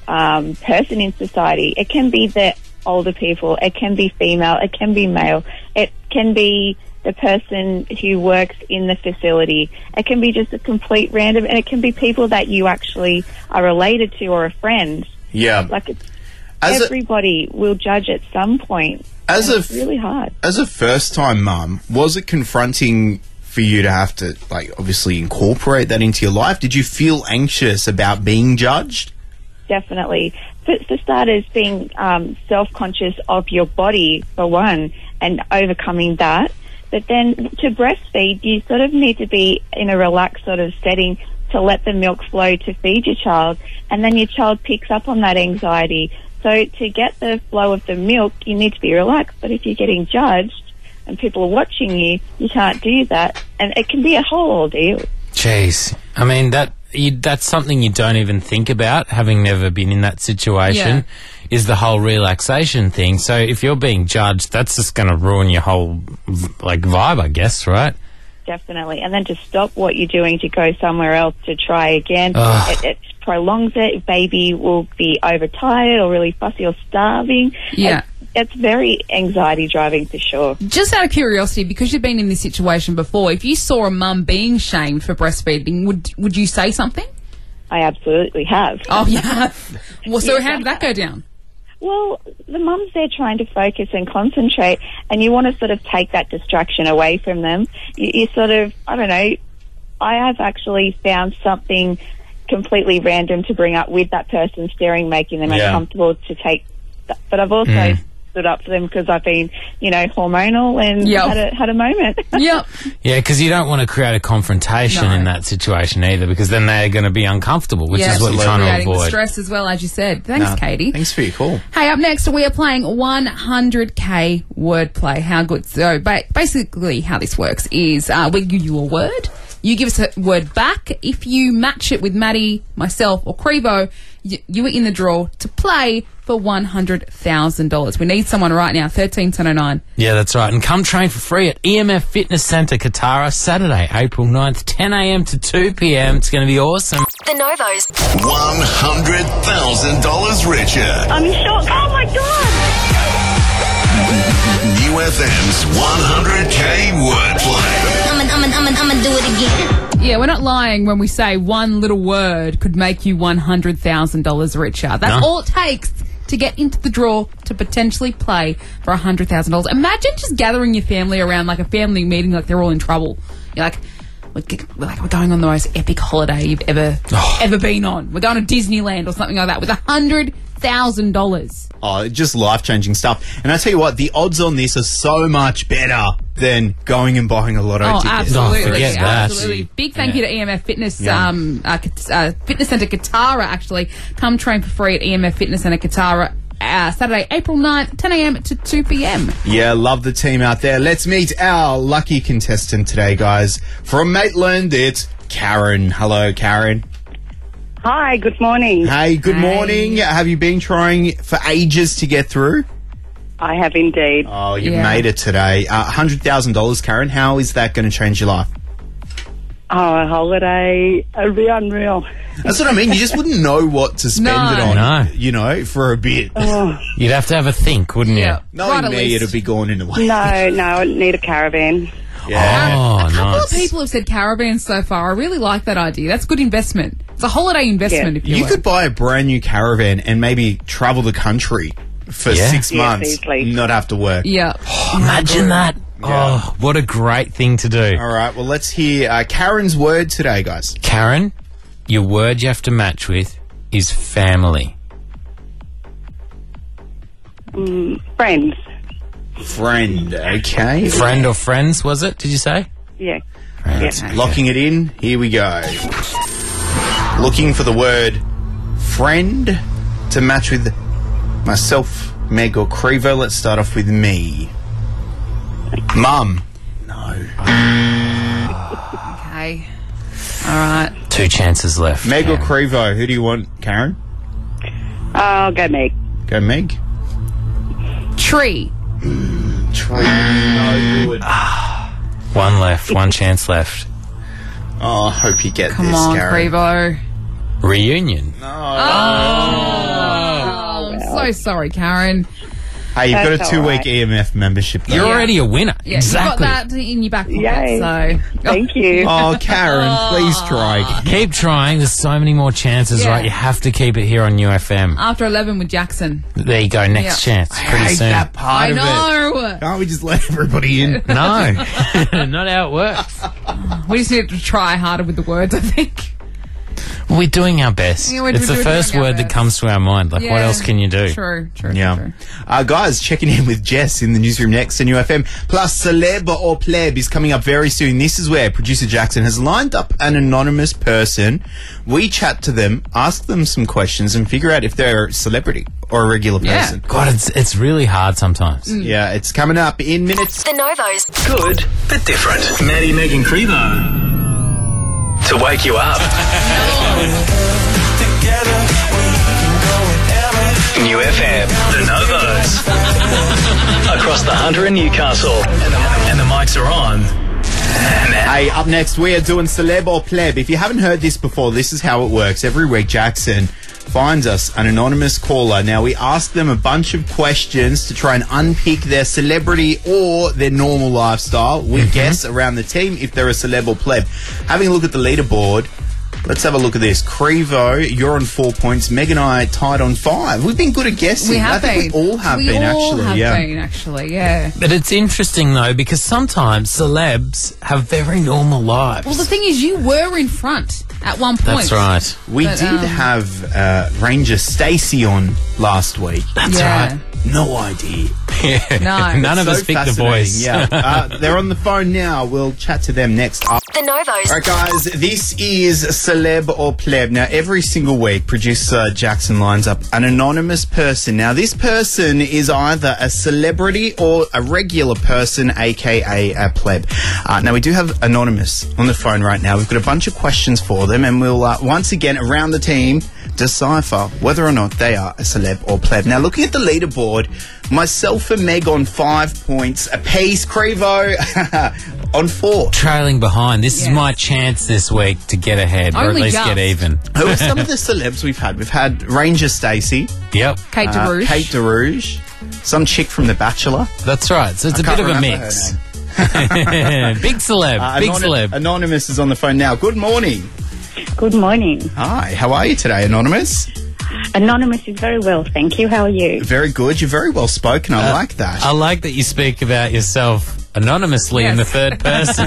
Speaker 14: person in society. It can be the older people, it can be female, it can be male, it can be the person who works in the facility, it can be just a complete random, and it can be people that you actually are related to or a friend.
Speaker 6: Yeah.
Speaker 14: Like, everybody will judge at some point. It's really hard.
Speaker 6: As a first-time mum, was it confronting for you to have to, like, obviously incorporate that into your life? Did you feel anxious about being judged?
Speaker 14: Definitely. For starters, being self-conscious of your body, for one, and overcoming that. But then to breastfeed, you sort of need to be in a relaxed sort of setting to let the milk flow to feed your child, and then your child picks up on that anxiety. So to get the flow of the milk, you need to be relaxed. But if you're getting judged and people are watching you, you can't do that. And it can be a whole ordeal.
Speaker 5: Jeez. I mean, that's something you don't even think about, having never been in that situation, is the whole relaxation thing. So if you're being judged, that's just going to ruin your whole, vibe, I guess, right?
Speaker 14: Definitely. And then to stop what you're doing to go somewhere else to try again, it prolongs it. Baby will be overtired or really fussy or starving.
Speaker 4: Yeah.
Speaker 14: It's very anxiety driving for sure.
Speaker 4: Just out of curiosity, because you've been in this situation before, if you saw a mum being shamed for breastfeeding, would you say something?
Speaker 14: I absolutely have.
Speaker 4: Oh, yeah. Well, so how did that go down?
Speaker 14: Well, the mum's there trying to focus and concentrate, and you want to sort of take that distraction away from them. You sort of, I don't know, I have actually found something completely random to bring up with that person staring, making them uncomfortable to take. But I've also stood up for them because I've been, hormonal and had a moment.
Speaker 4: Yep.
Speaker 5: Yeah, because you don't want to create a confrontation in that situation either, because then they're going to be uncomfortable, which is what you're trying to
Speaker 4: creating
Speaker 5: avoid.
Speaker 4: The stress as well, as you said. Thanks, Katie.
Speaker 6: Thanks for your call.
Speaker 4: Hey, up next we are playing 100k wordplay. How good? So basically, how this works is we give you a word. You give us a word back. If you match it with Maddie, myself, or Crevo, you are in the draw to play for $100,000. We need someone right now, 131009.
Speaker 5: Yeah, that's right. And come train for free at EMF Fitness Centre, Katara, Saturday, April 9th, 10 a.m. to 2 p.m. It's going to be awesome.
Speaker 8: The Novos.
Speaker 15: $100,000 richer.
Speaker 1: I'm shocked. Oh, my God.
Speaker 15: New FM's 100K wordplay.
Speaker 12: I'm gonna do it again.
Speaker 4: Yeah, we're not lying when we say one little word could make you $100,000 richer. That's all it takes to get into the draw to potentially play for $100,000. Imagine just gathering your family around like a family meeting, like they're all in trouble. You're like, we're going on the most epic holiday you've ever been on. We're going to Disneyland or something like that with $100,000.
Speaker 6: Oh, just life-changing stuff. And I tell you what, the odds on this are so much better than going and buying a lotto ticket.
Speaker 4: Absolutely.
Speaker 5: Forget that.
Speaker 4: Absolutely. Big thank you to EMF Fitness, Fitness Centre Katara, actually. Come train for free at EMF Fitness Centre Katara. Saturday, April 9th, 10 a.m. to 2 p.m.
Speaker 6: Yeah, love the team out there. Let's meet our lucky contestant today, guys. From Maitland, it's Karen. Hello, Karen.
Speaker 16: Hi, good morning.
Speaker 6: Hey, good morning. Have you been trying for ages to get through?
Speaker 16: I have indeed.
Speaker 6: Oh, you've made it today. $100,000, Karen. How is that going to change your life?
Speaker 16: Oh, a holiday. It'd be unreal.
Speaker 6: That's what I mean. You just wouldn't know what to spend it on,
Speaker 5: No.
Speaker 6: you know, for a bit.
Speaker 16: Oh.
Speaker 5: You'd have to have a think, wouldn't you?
Speaker 6: Knowing me, it'll be gone in a way.
Speaker 16: No, I need a caravan.
Speaker 6: Yeah.
Speaker 5: Oh,
Speaker 4: A couple
Speaker 5: nice.
Speaker 4: of people have said caravans so far. I really like that idea. That's good investment. It's a holiday investment, if you
Speaker 6: You
Speaker 4: will.
Speaker 6: could buy a brand new caravan and maybe travel the country for 6 months,
Speaker 16: easily.
Speaker 6: not have to work.
Speaker 4: Yeah.
Speaker 5: Imagine that. Oh, what a great thing to do.
Speaker 6: All right, well, let's hear Karen's word today, guys.
Speaker 5: Karen, your word you have to match with is family.
Speaker 16: Friends.
Speaker 6: Friend, okay.
Speaker 5: Friend or friends, was it? Did you say?
Speaker 16: Yeah.
Speaker 6: Right. Locking it in, here we go. Looking for the word friend to match with myself, Meg or Crevo. Let's start off with me. Mum. No.
Speaker 4: Okay. All right.
Speaker 5: 2 chances left.
Speaker 6: Meg or Crevo, who do you want, Karen?
Speaker 16: I'll go Meg.
Speaker 6: Go Meg.
Speaker 4: Tree.
Speaker 6: Tree. No good.
Speaker 5: 1 left. 1 chance left.
Speaker 6: Oh, I hope you get
Speaker 4: Come
Speaker 6: this,
Speaker 4: on,
Speaker 6: Karen.
Speaker 4: Crevo.
Speaker 5: Reunion.
Speaker 4: Oh, I'm so sorry, Karen.
Speaker 6: Hey, you've got a
Speaker 16: That's
Speaker 6: 2-week
Speaker 16: all
Speaker 6: EMF membership. Though.
Speaker 5: You're already a winner.
Speaker 4: Yeah,
Speaker 5: exactly.
Speaker 4: you got that in your back pocket,
Speaker 16: Yay.
Speaker 4: so...
Speaker 16: Thank you.
Speaker 6: Oh, Karen, please try.
Speaker 5: Keep trying. There's so many more chances,
Speaker 4: Yeah.
Speaker 5: right? You have to keep it here on UFM.
Speaker 4: After 11 with Jackson.
Speaker 5: There you go. Next chance.
Speaker 6: I
Speaker 5: Pretty
Speaker 6: hate
Speaker 5: soon.
Speaker 6: that part
Speaker 4: I
Speaker 6: of it.
Speaker 4: know.
Speaker 6: Can't we just let everybody in?
Speaker 5: No. Not how it works.
Speaker 4: We just need to try harder with the words, I think.
Speaker 5: We're doing our best.
Speaker 4: Yeah, we're
Speaker 5: it's the
Speaker 4: doing
Speaker 5: first
Speaker 4: our
Speaker 5: word that
Speaker 4: best.
Speaker 5: comes to our mind. Like, what
Speaker 4: Yeah.
Speaker 5: else can you do?
Speaker 4: True.
Speaker 6: Yeah. Guys, checking in with Jess in the newsroom next to UFM. Plus, Celeb or Pleb is coming up very soon. This is where producer Jackson has lined up an anonymous person. We chat to them, ask them some questions, and figure out if they're a celebrity or a regular person.
Speaker 5: God, it's really hard sometimes.
Speaker 6: Yeah, it's coming up in minutes.
Speaker 8: The Novos.
Speaker 2: Good, but different. Maddie, Meg and Crevo. To wake you up. New FM, the Novos. Across the Hunter and Newcastle. And the mics are on.
Speaker 6: Hey, up next, we are doing Celeb or Pleb. If you haven't heard this before, this is how it works. Every week, Jackson finds us an anonymous caller. Now, we ask them a bunch of questions to try and unpick their celebrity or their normal lifestyle. We guess around the team if they're a celeb or pleb. Having a look at the leaderboard, let's have a look at this. Crevo, you're on 4 points. Meg and I tied on 5. We've been good at guessing.
Speaker 4: We have
Speaker 6: I think
Speaker 4: been.
Speaker 6: we all have
Speaker 4: We
Speaker 6: been,
Speaker 4: all
Speaker 6: actually.
Speaker 4: have
Speaker 6: yeah.
Speaker 4: been, actually, yeah.
Speaker 5: But it's interesting, though, because sometimes celebs have very normal lives.
Speaker 4: Well, the thing is, you were in front at one point.
Speaker 5: That's right.
Speaker 6: We
Speaker 4: But,
Speaker 6: did have Ranger Stacey on last week.
Speaker 5: That's
Speaker 4: Yeah.
Speaker 5: right.
Speaker 6: No idea.
Speaker 4: No.
Speaker 5: None of
Speaker 6: So
Speaker 5: us picked the
Speaker 6: fascinating,
Speaker 5: voice.
Speaker 6: Yeah, they're on the phone now. We'll chat to them next up.
Speaker 8: The Novos.
Speaker 6: All right, guys, this is Celeb or Pleb. Now, every single week, producer Jackson lines up an anonymous person. Now, this person is either a celebrity or a regular person, a.k.a. a pleb. Now, we do have Anonymous on the phone right now. We've got a bunch of questions for them, and we'll, once again, around the team, decipher whether or not they are a celeb or pleb. Now, looking at the leaderboard, myself and Meg on 5 points apiece. Crevo on 4.
Speaker 5: Trailing behind. This is my chance this week to get ahead, or at
Speaker 4: Only
Speaker 5: least
Speaker 4: just.
Speaker 5: get even.
Speaker 6: Who are some of the celebs we've had? We've had Ranger Stacey,
Speaker 5: Yep.
Speaker 4: Kate DeRouche.
Speaker 6: Kate DeRouche, some chick from The Bachelor.
Speaker 5: That's right. So it's a
Speaker 6: I
Speaker 5: bit of
Speaker 6: can't
Speaker 5: a
Speaker 6: remember
Speaker 5: mix.
Speaker 6: her name.
Speaker 5: Big celeb. Big celeb.
Speaker 6: Anonymous is on the phone now. Good morning.
Speaker 16: Good morning.
Speaker 6: Hi, how are you today, Anonymous?
Speaker 16: Anonymous is very well, thank you. How are you?
Speaker 6: Very good. You're very well spoken. I like that.
Speaker 5: I like that you speak about yourself anonymously in the third person.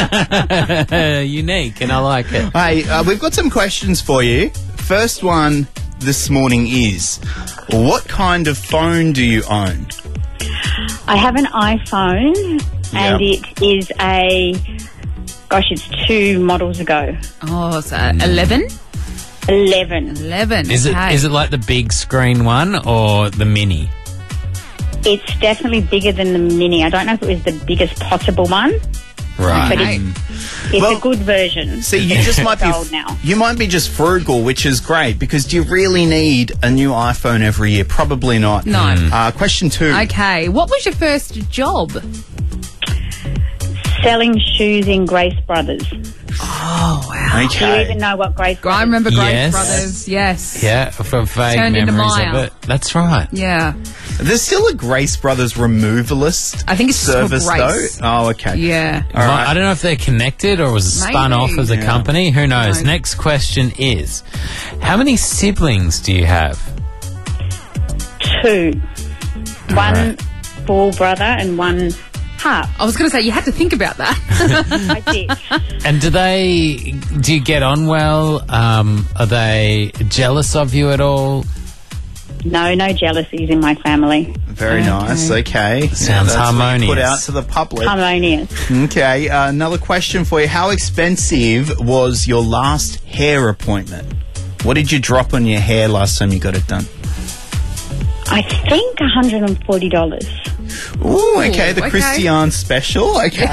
Speaker 5: Unique, and I like it.
Speaker 6: Hey, we've got some questions for you. First one this morning is, what kind of phone do you own?
Speaker 16: I have an iPhone, and
Speaker 6: Yep.
Speaker 16: it is it's 2 models ago.
Speaker 4: Oh, so 11?
Speaker 16: 11.
Speaker 4: 11.
Speaker 5: Is
Speaker 4: okay.
Speaker 5: it like the big screen one or the mini?
Speaker 16: It's definitely bigger than the Mini. I don't know if it was the biggest possible one.
Speaker 5: Right.
Speaker 16: But it's
Speaker 6: Well,
Speaker 16: a good version.
Speaker 6: See, you just might be
Speaker 16: Old now.
Speaker 6: you might be just frugal, which is great because do you really need a new iPhone every year? Probably not.
Speaker 4: No.
Speaker 6: Question 2.
Speaker 4: Okay, what was your first job?
Speaker 16: Selling shoes in Grace Brothers.
Speaker 4: Oh, wow.
Speaker 16: Do you even know what Grace Brothers?
Speaker 4: I remember Grace
Speaker 5: Yes.
Speaker 4: Brothers, yes.
Speaker 5: Yeah, for vague
Speaker 4: Turned into
Speaker 5: memories
Speaker 4: Maya.
Speaker 5: of it. That's right.
Speaker 4: Yeah.
Speaker 6: There's still a Grace Brothers removalist
Speaker 4: I think it's just called
Speaker 6: service
Speaker 4: Grace.
Speaker 6: though. Oh, okay.
Speaker 4: Yeah.
Speaker 6: All right.
Speaker 5: I don't know if they're connected or was it spun
Speaker 4: Maybe.
Speaker 5: off as a
Speaker 6: Yeah.
Speaker 5: company. Who knows?
Speaker 4: No.
Speaker 5: Next question is, how many siblings do you have?
Speaker 16: 2. One
Speaker 5: right.
Speaker 16: full brother and one half.
Speaker 4: I was going to say, you had to think about that.
Speaker 16: I did.
Speaker 5: And do you get on well? Are they jealous of you at all?
Speaker 16: No jealousies in my family.
Speaker 6: Very nice. Okay.
Speaker 5: Sounds
Speaker 6: That's what you
Speaker 5: harmonious.
Speaker 6: Put out to the public.
Speaker 16: Harmonious.
Speaker 6: Okay. Another question for you. How expensive was your last hair appointment? What did you drop on your hair last time you got it done?
Speaker 16: I think $140.
Speaker 6: Ooh, okay. The
Speaker 4: okay.
Speaker 6: Christian special. Okay.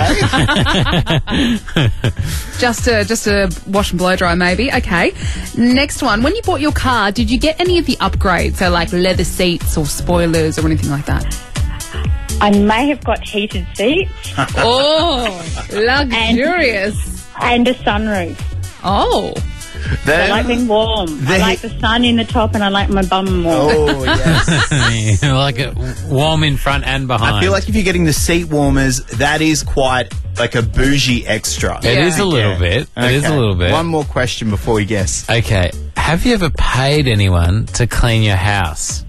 Speaker 4: just a wash and blow dry, maybe. Okay. Next one. When you bought your car, did you get any of the upgrades? So, like leather seats or spoilers or anything like that?
Speaker 16: I may have got heated seats
Speaker 4: Oh, luxurious.
Speaker 16: and a sunroof.
Speaker 4: Oh.
Speaker 16: I like being warm. I like the sun in the top and I like my bum warm.
Speaker 6: Oh, yes.
Speaker 5: Like it warm in front and behind.
Speaker 6: I feel like if you're getting the seat warmers, that is quite like a bougie extra.
Speaker 5: It is a little bit. It is a little bit.
Speaker 6: One more question before we guess.
Speaker 5: Okay. Have you ever paid anyone to clean your house?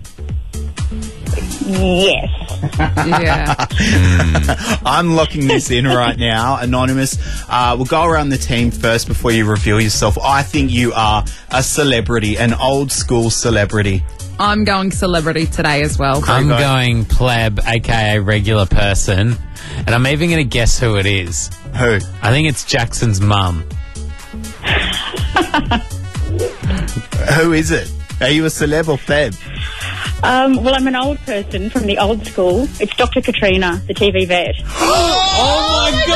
Speaker 16: Yes.
Speaker 4: Yeah.
Speaker 6: I'm locking this in right now. Anonymous, we'll go around the team first before you reveal yourself. I think you are a celebrity, an old school celebrity.
Speaker 4: I'm going celebrity today as well.
Speaker 5: I'm going pleb, aka regular person, and I'm even going to guess who it is.
Speaker 6: Who?
Speaker 5: I think it's Jackson's mum.
Speaker 6: Who is it? Are you a celeb or pleb?
Speaker 16: Well, I'm an old person from the old school. It's Dr. Katrina, the TV vet.
Speaker 5: Oh my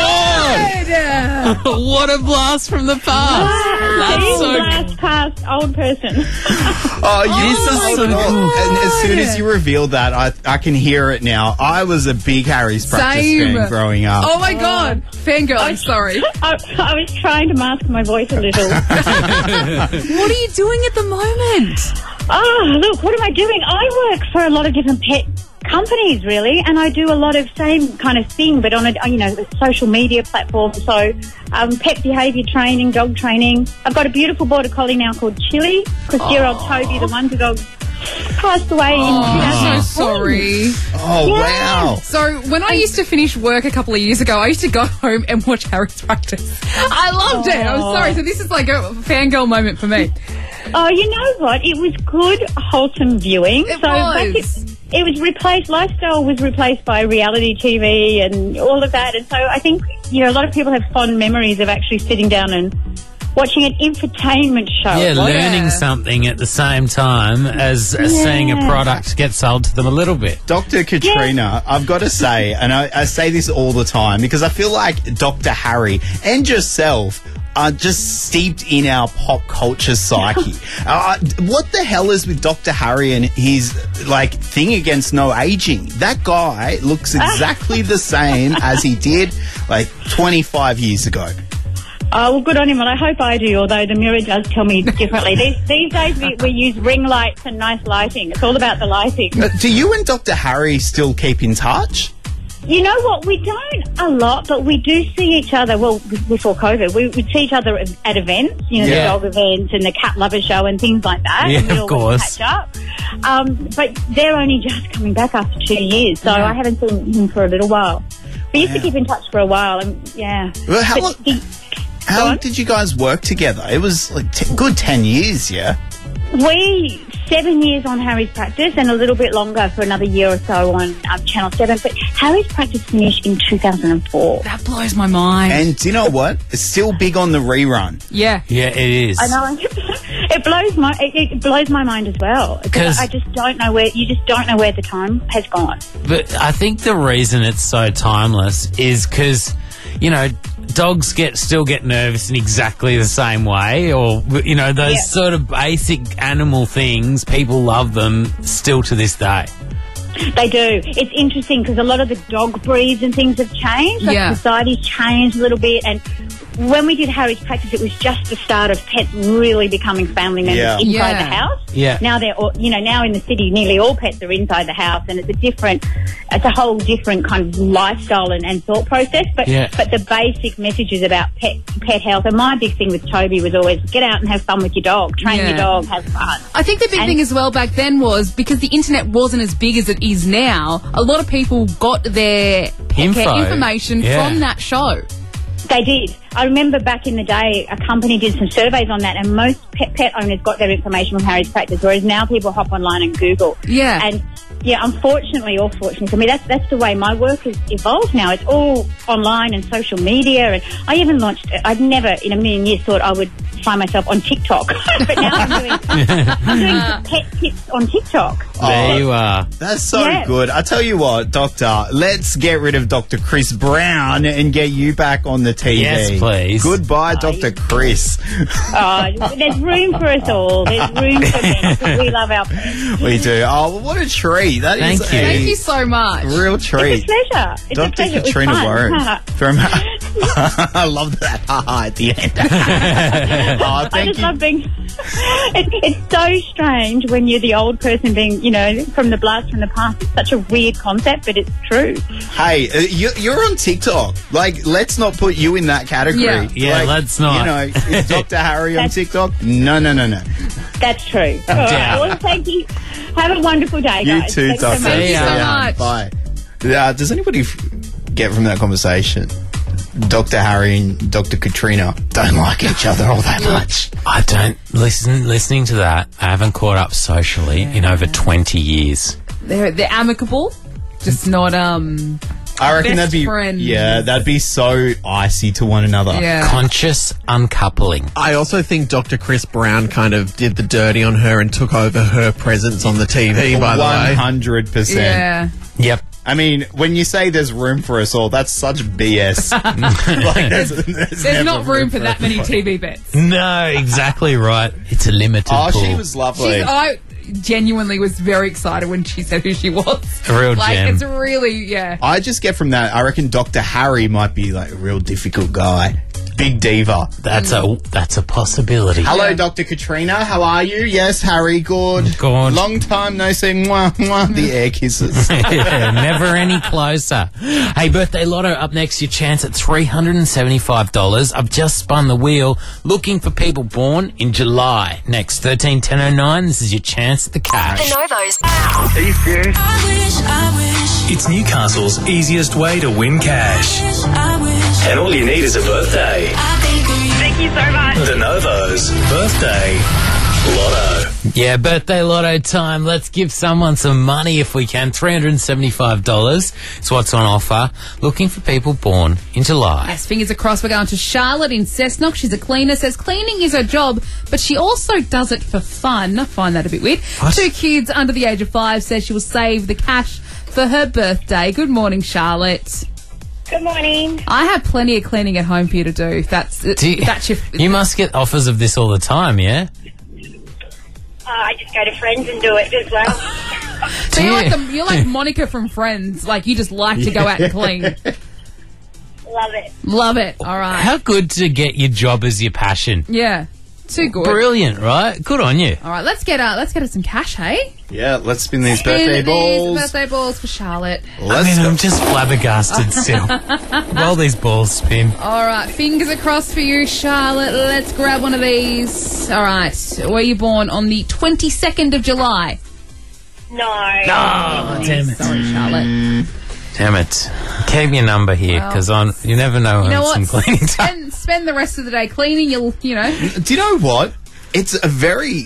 Speaker 5: god! What a blast from the past! That's so
Speaker 16: last past old person.
Speaker 6: Oh,
Speaker 5: This is so cool.
Speaker 6: And as soon as you revealed that, I can hear it now. I was a big Harry's Practice fan growing up.
Speaker 4: Oh my god. Fangirl, I'm sorry.
Speaker 16: I was trying to mask my voice a little.
Speaker 4: What are you doing at the moment?
Speaker 16: Oh, look, what am I doing? I work for a lot of different pet companies, really, and I do a lot of same kind of thing, but on a social media platform. So, pet behaviour training, dog training. I've got a beautiful border collie now called Chili, because dear old Toby, the wonder dog, passed away in
Speaker 4: I'm so sorry.
Speaker 6: Oh, wow.
Speaker 4: So when I used to finish work a couple of years ago, I used to go home and watch Harry's Practice. I loved it. I'm sorry. So this is like a fangirl moment for me.
Speaker 16: Oh, you know what? It was good, wholesome viewing.
Speaker 4: It was.
Speaker 16: It was replaced, lifestyle was replaced by reality TV and all of that. And so I think, a lot of people have fond memories of actually sitting down and watching an infotainment show.
Speaker 5: Yeah, learning something at the same time as seeing a product get sold to them a little bit.
Speaker 6: Dr. Katrina, I've got to say, and I say this all the time, because I feel like Dr. Harry and yourself are just steeped in our pop culture psyche. What the hell is with Dr. Harry and his thing against no aging? That guy looks exactly the same as he did 25 years ago.
Speaker 16: Oh, well, good on him. Well, I hope I do, although the mirror does tell me differently. These days we use ring lights and nice lighting. It's all about the lighting.
Speaker 6: Do you and Dr. Harry still keep in touch?
Speaker 16: You know what? We don't a lot, but we do see each other. Well, before COVID, we would see each other at events, the dog events and the cat lover show and things like that.
Speaker 5: Yeah,
Speaker 16: and we'd
Speaker 5: of
Speaker 16: always
Speaker 5: course.
Speaker 16: catch up. But they're only just coming back after 2 years, so I haven't seen him for a little while. We used to keep in touch for a while, and
Speaker 6: Well, how long did you guys work together? It was good 10 years, yeah?
Speaker 16: 7 years on Harry's Practice and a little bit longer for another year or so on Channel 7. But Harry's Practice finished in 2004.
Speaker 4: That blows my mind.
Speaker 6: And do you know what? It's still big on the rerun.
Speaker 4: Yeah.
Speaker 5: Yeah, it is.
Speaker 16: I know. It blows my mind as well. Because I just don't know where the time has gone.
Speaker 5: But I think the reason it's so timeless is because, dogs still get nervous in exactly the same way, or those sort of basic animal things. People love them still to this day.
Speaker 16: They do. It's interesting because a lot of the dog breeds and things have changed. Like society's changed a little bit, and when we did Harry's practice, it was just the start of pets really becoming family members inside the house.
Speaker 5: Yeah.
Speaker 16: Now they're all, now in the city, nearly all pets are inside the house, and it's a whole different kind of lifestyle and thought process. But the basic messages about pet health, and my big thing with Toby was always get out and have fun with your dog, train your dog, have fun.
Speaker 4: I think the big thing as well back then was because the internet wasn't as big as it is now. A lot of people got their pet care information from that show.
Speaker 16: They did. I remember back in the day, a company did some surveys on that, and most pet owners got their information from Harry's practice, whereas now people hop online and Google.
Speaker 4: Yeah.
Speaker 16: And unfortunately or fortunately for me, that's the way my work has evolved now. It's all online and social media, and I even I'd never in a million years thought I would find myself on TikTok, but now I'm doing pet tips on TikTok.
Speaker 5: There you are.
Speaker 6: That's so good. I tell you what, Doctor, let's get rid of Dr. Chris Brown and get you back on the TV.
Speaker 5: Yes, please.
Speaker 6: Goodbye, Dr. Chris.
Speaker 16: There's room for us all. There's room for pets. We love our pets.
Speaker 6: We do. Oh, well, what a treat.
Speaker 4: Thank you. Thank you so much.
Speaker 6: Real treat.
Speaker 16: It's a pleasure. It's
Speaker 6: Dr.
Speaker 16: a pleasure.
Speaker 6: Katrina Warren. I love that at the end.
Speaker 16: I just love being... It's so strange when you're the old person being, from the blast from the past. It's such a weird concept, but it's true.
Speaker 6: Hey, you're on TikTok. Like, let's not put you in that category.
Speaker 5: Yeah, let's not.
Speaker 6: Is Dr. Harry on TikTok? No.
Speaker 16: That's true. All right. Well, thank you. Have a wonderful day, guys.
Speaker 6: You too, Doctor.
Speaker 4: Thank you so much.
Speaker 6: Bye. Does anybody get from that conversation Dr. Harry and Dr. Katrina don't like each other all that much?
Speaker 5: I don't. Listening to that, I haven't caught up socially in over 20 years.
Speaker 4: They're amicable, just not
Speaker 6: I reckon
Speaker 4: best
Speaker 6: that'd be
Speaker 4: friends.
Speaker 6: that'd be so icy to one another.
Speaker 4: Yeah.
Speaker 5: Conscious uncoupling.
Speaker 9: I also think Dr. Chris Brown kind of did the dirty on her and took over her presence on the TV, by the way.
Speaker 6: 100%.
Speaker 4: Yeah.
Speaker 5: Yep.
Speaker 6: I mean, when you say there's room for us all, that's such BS.
Speaker 4: There's not room for that many TV bets.
Speaker 5: No, exactly right. It's a limited pool.
Speaker 6: She was lovely.
Speaker 4: I genuinely was very excited when she said who she was.
Speaker 5: A real gem.
Speaker 4: It's really,
Speaker 6: I just get from that, I reckon Dr. Harry might be like a real difficult guy. Big diva.
Speaker 5: That's a possibility.
Speaker 6: Hello, Dr. Katrina. How are you? Yes, Harry. Good.
Speaker 5: Good.
Speaker 6: Long time no see. Mwah, mwah. The air kisses.
Speaker 5: Never any closer. Hey, Birthday Lotto up next. Your chance at $375. I've just spun the wheel looking for people born in July. Next, 13-10-09. This is your chance at the cash.
Speaker 8: The Novos.
Speaker 15: Are you serious?
Speaker 8: I wish.
Speaker 2: It's Newcastle's easiest way to win cash. And all you need is a birthday.
Speaker 1: Thank you so much.
Speaker 2: The Novos Birthday Lotto.
Speaker 5: Yeah, Birthday Lotto time. Let's give someone some money if we can. $375 is what's on offer. Looking for people born in July.
Speaker 4: Yes, fingers across. We're going to Charlotte in Cessnock. She's a cleaner. Says cleaning is her job, but she also does it for fun. I find that a bit weird.
Speaker 5: What?
Speaker 4: 2 kids under the age of 5. Says she will save the cash for her birthday. Good morning, Charlotte.
Speaker 1: Good morning.
Speaker 4: I have plenty of cleaning at home for you to do. That's your...
Speaker 5: You must get offers of this all the time, yeah?
Speaker 1: I just go to friends and do it as well.
Speaker 4: So you're like Monica from Friends. Like, you just like to go out and clean.
Speaker 1: Love it.
Speaker 4: Love it. All right.
Speaker 5: How good to get your job as your passion.
Speaker 4: Yeah. Too good.
Speaker 5: Brilliant, right? Good on you.
Speaker 4: All right, let's get us some cash, hey?
Speaker 6: Yeah, let's spin these birthday balls.
Speaker 4: Birthday balls for Charlotte.
Speaker 5: I'm just flabbergasted still. While these balls spin.
Speaker 4: All right, fingers across for you, Charlotte. Let's grab one of these. All right, were you born on the 22nd of July?
Speaker 1: No.
Speaker 5: Oh, damn it.
Speaker 4: Sorry, Charlotte.
Speaker 5: Damn it. Keep your number here, because you never know when it's some cleaning time.
Speaker 4: Spend the rest of the day cleaning,
Speaker 6: Do you know what? It's a very,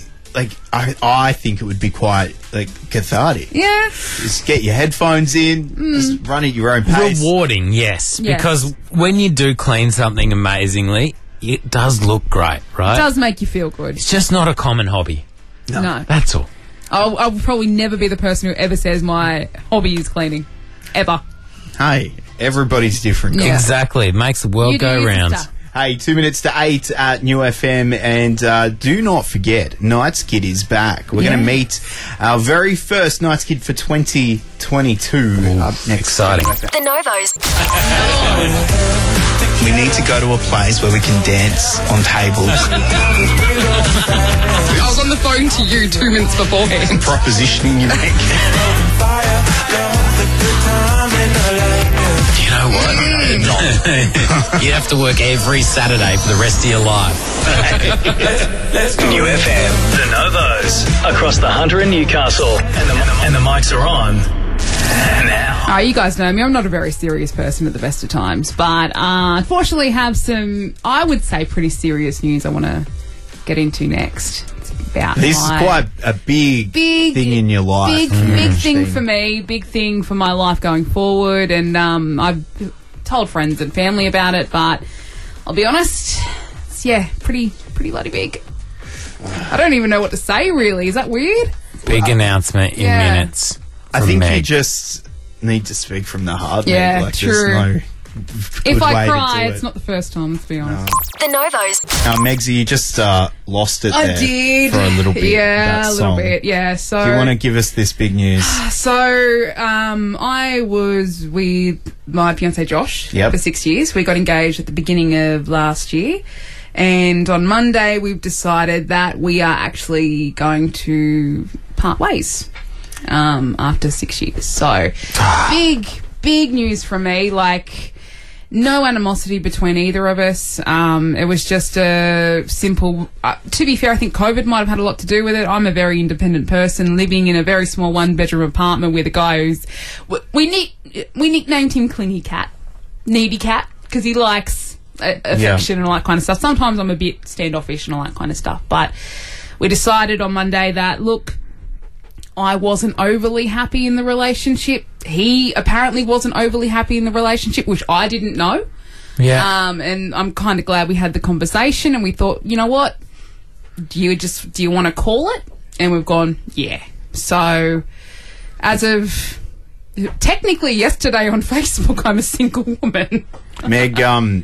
Speaker 6: I think it would be quite, cathartic.
Speaker 4: Yeah.
Speaker 6: Just get your headphones in, just run at your own pace.
Speaker 5: Rewarding, yes. Because when you do clean something amazingly, it does look great, right?
Speaker 4: It does make you feel good.
Speaker 5: It's just not a common hobby.
Speaker 4: No.
Speaker 5: That's all.
Speaker 4: I'll probably never be the person who ever says my hobby is cleaning. Ever.
Speaker 6: Hey, Everybody's different.
Speaker 4: Yeah.
Speaker 5: Exactly. It makes the world
Speaker 4: You do
Speaker 5: go
Speaker 4: your
Speaker 5: round.
Speaker 4: stuff.
Speaker 6: Hey, 2 minutes to 8 at New FM, and do not forget, Nights Kid is back. We're going to meet our very first Nights Kid for 2022 up next.
Speaker 5: Exciting.
Speaker 17: The Novos.
Speaker 3: We need to go to a place where we can dance on tables.
Speaker 4: I was on the phone to you 2 minutes beforehand.
Speaker 6: Propositioning you make.
Speaker 5: You know what? You have to work every Saturday for the rest of your life.
Speaker 2: New FM, the Novos, across the Hunter and Newcastle, and the mics are on. Now.
Speaker 4: You guys know me. I'm not a very serious person at the best of times, but unfortunately have some, I would say, pretty serious news I want to get into next. It's about
Speaker 6: This is quite a big thing in your life.
Speaker 4: Big thing for me, big thing for my life going forward, and I've told friends and family about it, but I'll be honest, it's, pretty bloody big. I don't even know what to say, really. Is that weird?
Speaker 5: Big announcement in minutes.
Speaker 6: I think
Speaker 5: Meg.
Speaker 6: you just need to speak from the heart.
Speaker 4: Yeah,
Speaker 6: Meg. Like,
Speaker 4: true.
Speaker 6: there's no
Speaker 4: If
Speaker 6: good
Speaker 4: I
Speaker 6: way to
Speaker 4: cry,
Speaker 6: do
Speaker 4: it's
Speaker 6: it.
Speaker 4: not the first time, let's be honest.
Speaker 17: The Novos.
Speaker 6: Now, Megsy, you just lost it
Speaker 4: I
Speaker 6: there
Speaker 4: did.
Speaker 6: for a little bit.
Speaker 4: Yeah,
Speaker 6: that
Speaker 4: a little
Speaker 6: song.
Speaker 4: bit. Yeah, so...
Speaker 6: Do you want to give us this big news?
Speaker 4: So, I was with my fiancé Josh for 6 years. We got engaged at the beginning of last year. And on Monday, we've decided that we are actually going to part ways after 6 years. So, big news from me. Like, no animosity between either of us. It was just a simple... to be fair, I think COVID might have had a lot to do with it. I'm a very independent person living in a very small one-bedroom apartment with a guy who's... We nicknamed him Clingy Cat. Needy Cat, because he likes affection and all that kind of stuff. Sometimes I'm a bit standoffish and all that kind of stuff. But we decided on Monday that, look, I wasn't overly happy in the relationship. He apparently wasn't overly happy in the relationship, which I didn't know.
Speaker 5: Yeah.
Speaker 4: And I'm kind of glad we had the conversation, and we thought, you know what? Do you want to call it? And we've gone, yeah. So, as of technically yesterday on Facebook, I'm a single woman.
Speaker 6: Meg,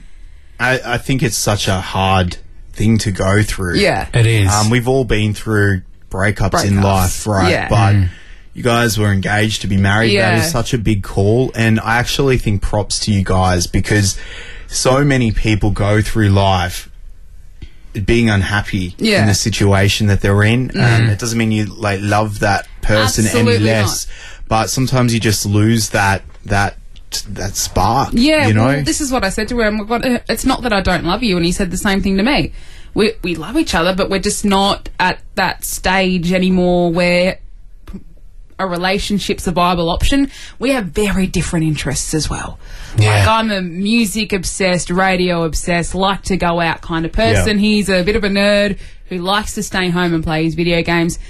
Speaker 6: I think it's such a hard thing to go through.
Speaker 4: Yeah.
Speaker 5: It is.
Speaker 6: We've all been through breakups in life, right?
Speaker 4: Yeah.
Speaker 6: But you guys were engaged to be married.
Speaker 4: Yeah.
Speaker 6: That is such a big call, and I actually think props to you guys, because so many people go through life being unhappy in the situation that they're in. It doesn't mean you love that person
Speaker 4: Absolutely
Speaker 6: any less, but sometimes you just lose that spark.
Speaker 4: Yeah,
Speaker 6: you know.
Speaker 4: well, this is what I said to him. It's not that I don't love you, and he said the same thing to me. We love each other, but we're just not at that stage anymore where a relationship's a viable option. We have very different interests as well.
Speaker 5: Yeah.
Speaker 4: Like, I'm a music obsessed, radio obsessed, like to go out kind of person.
Speaker 6: Yeah.
Speaker 4: He's a bit of a nerd who likes to stay home and play his video games.